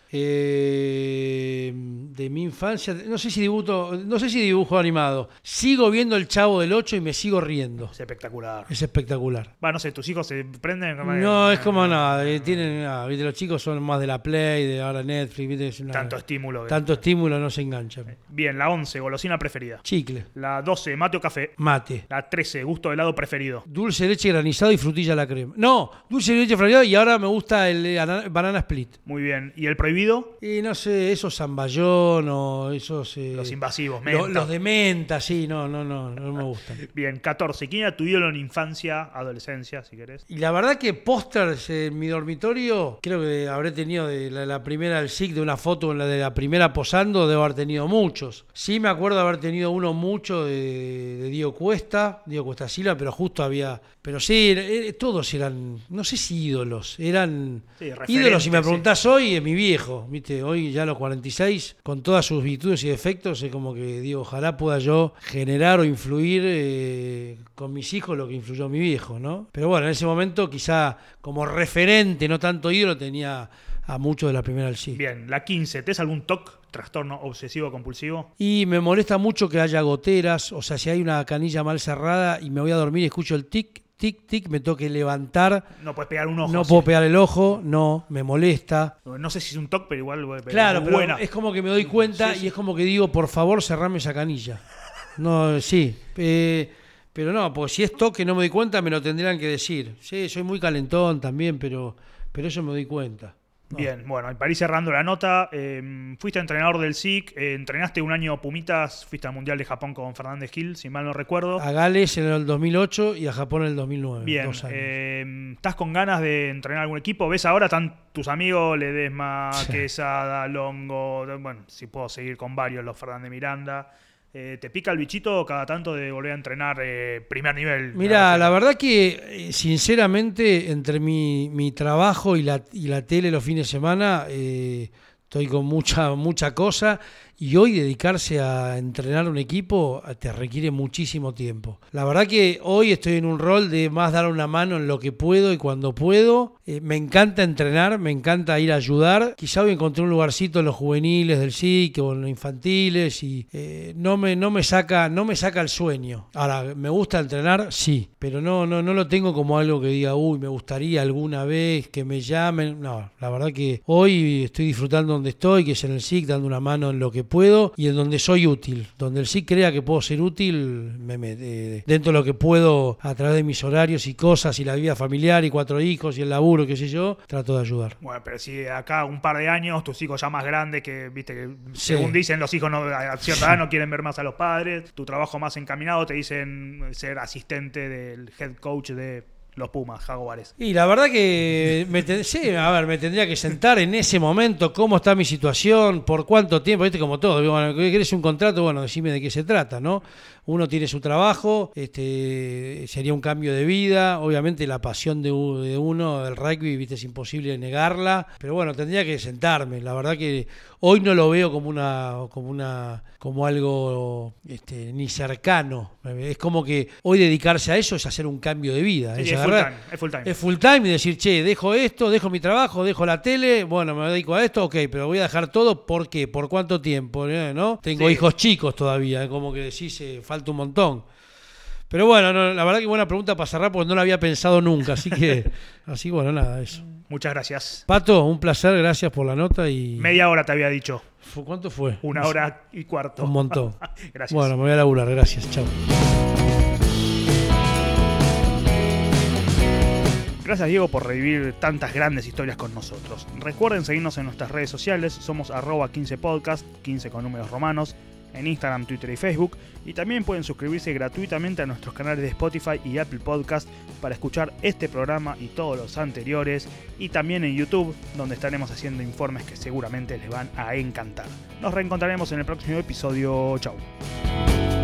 Eh, de mi infancia, no sé si dibujo, no sé si dibujo animado. Sigo viendo El Chavo del ocho y me sigo riendo. Es espectacular. Es espectacular. Va, no sé, tus hijos se prenden. No, es como nada, no, tienen, no, ¿viste? Los chicos son más de la Play, de ahora Netflix, ¿viste? Es una, tanto estímulo. Tanto estímulo, no se enganchan. Bien, la once, golosina preferida. Chicle. La doce, mate o café. Mate. La trece, gusto de helado preferido. Dulce de leche granizado y frutilla a la crema. No, dulce de leche granizado y ahora me gusta el eh, banana split. Muy bien. ¿Y el prohibido? Y no sé, esos zamballón o esos... Eh, los invasivos, menta. Lo, los de menta, sí, no, no, no, no me gustan. Bien, catorce. ¿Quién era tu ídolo en infancia, adolescencia, si querés? Y la verdad que pósters en mi dormitorio, creo que habré tenido de la, la primera del S I C, de una foto en la de la primera posando, debo haber tenido muchos. Sí me acuerdo de haber tenido uno mucho de, de Diego Cuesta, Diego Cuesta Silva, pero justo había... Pero sí, eh, todos eran, no sé si ídolos, eran sí, ídolos. Si me sí. preguntás hoy, es mi viejo, ¿viste? Hoy ya a los cuarenta y seis, con todas sus virtudes y defectos, es como que digo, ojalá pueda yo generar o influir eh, con mis hijos lo que influyó mi viejo, ¿no? Pero bueno, en ese momento quizá como referente, no tanto ídolo, tenía a muchos de la primera del S I C. Bien, la quince, ¿tenés algún T O C, trastorno obsesivo compulsivo? Y me molesta mucho que haya goteras, o sea, si hay una canilla mal cerrada y me voy a dormir y escucho el tic, tic, tic, me toque levantar. No puedes pegar un ojo. No sí. puedo pegar el ojo, no, me molesta. No sé si es un T O C, pero igual... Pero claro, pero buena. es como que me doy cuenta sí, sí. y es como que digo, por favor, cerrame esa canilla. No, sí, eh, pero no, porque si es T O C que no me doy cuenta, me lo tendrían que decir. Sí, soy muy calentón también, pero, pero eso me doy cuenta. No. Bien, bueno, para ir cerrando la nota, eh, fuiste entrenador del S I C, eh, entrenaste un año Pumitas, fuiste al Mundial de Japón con Fernández Gil, si mal no recuerdo. A Gales en el dos mil ocho y a Japón en el dos mil nueve. Bien, dos años. Eh, ¿estás con ganas de entrenar algún equipo? ¿Ves ahora están tus amigos, Ledesma, sí. Quesada, Longo? Bueno, si puedo seguir con varios, los Fernández Miranda. Eh, ¿Te pica el bichito cada tanto de volver a entrenar eh, primer nivel? Mira, la verdad que eh, sinceramente entre mi, mi trabajo y la, y la tele los fines de semana eh, estoy con mucha, mucha cosa. Y hoy dedicarse a entrenar un equipo te requiere muchísimo tiempo. La verdad que hoy estoy en un rol de más dar una mano en lo que puedo y cuando puedo. Eh, me encanta entrenar, me encanta ir a ayudar. Quizá hoy encontré un lugarcito en los juveniles del S I C o en los infantiles y eh, no me no me saca no me saca el sueño. Ahora, ¿me gusta entrenar? Sí, pero no no no lo tengo como algo que diga, uy, me gustaría alguna vez que me llamen. No, la verdad que hoy estoy disfrutando donde estoy, que es en el S I C, dando una mano en lo que puedo y en donde soy útil, donde el S I C crea que puedo ser útil, me, me, de, dentro de lo que puedo a través de mis horarios y cosas y la vida familiar y cuatro hijos y el laburo, qué sé yo, trato de ayudar. Bueno, pero si acá un par de años tus hijos ya más grandes, que viste que Sí. según dicen los hijos no, a cierta edad no quieren ver más a los padres, tu trabajo más encaminado, te dicen ser asistente del head coach de los Pumas, Jaguares. Y la verdad que me ten- sí, a ver, me tendría que sentar en ese momento cómo está mi situación, por cuánto tiempo, viste, como todo. Bueno, ¿querés un contrato? Bueno, decime de qué se trata, ¿no? Uno tiene su trabajo, este, sería un cambio de vida, obviamente la pasión de, u- de uno, del rugby, viste, es imposible negarla, pero bueno, tendría que sentarme. La verdad que hoy no lo veo como una, como una, como algo este, ni cercano. Es como que hoy dedicarse a eso es hacer un cambio de vida. Sí, es es full agarrar- time, es full time. es full time y decir, che, dejo esto, dejo mi trabajo, dejo la tele, bueno, me dedico a esto, ok, pero voy a dejar todo, ¿por qué? ¿Por cuánto tiempo? ¿Eh? ¿No? Tengo Sí. hijos chicos todavía, como que decís, eh, falta un montón. Pero bueno, no, la verdad que buena pregunta para cerrar porque no la había pensado nunca, así que, así bueno, nada, eso. Muchas gracias. Pato, un placer, gracias por la nota y... Media hora te había dicho, Fu- ¿Cuánto fue? una hora y cuarto. Un montón. Gracias. Bueno, me voy a laburar, gracias, chao. Gracias, Diego, por revivir tantas grandes historias con nosotros. Recuerden seguirnos en nuestras redes sociales, somos arroba quince podcast, quince con números romanos, en Instagram, Twitter y Facebook, y también pueden suscribirse gratuitamente a nuestros canales de Spotify y Apple Podcast para escuchar este programa y todos los anteriores, y también en YouTube, donde estaremos haciendo informes que seguramente les van a encantar. Nos reencontraremos en el próximo episodio. Chau.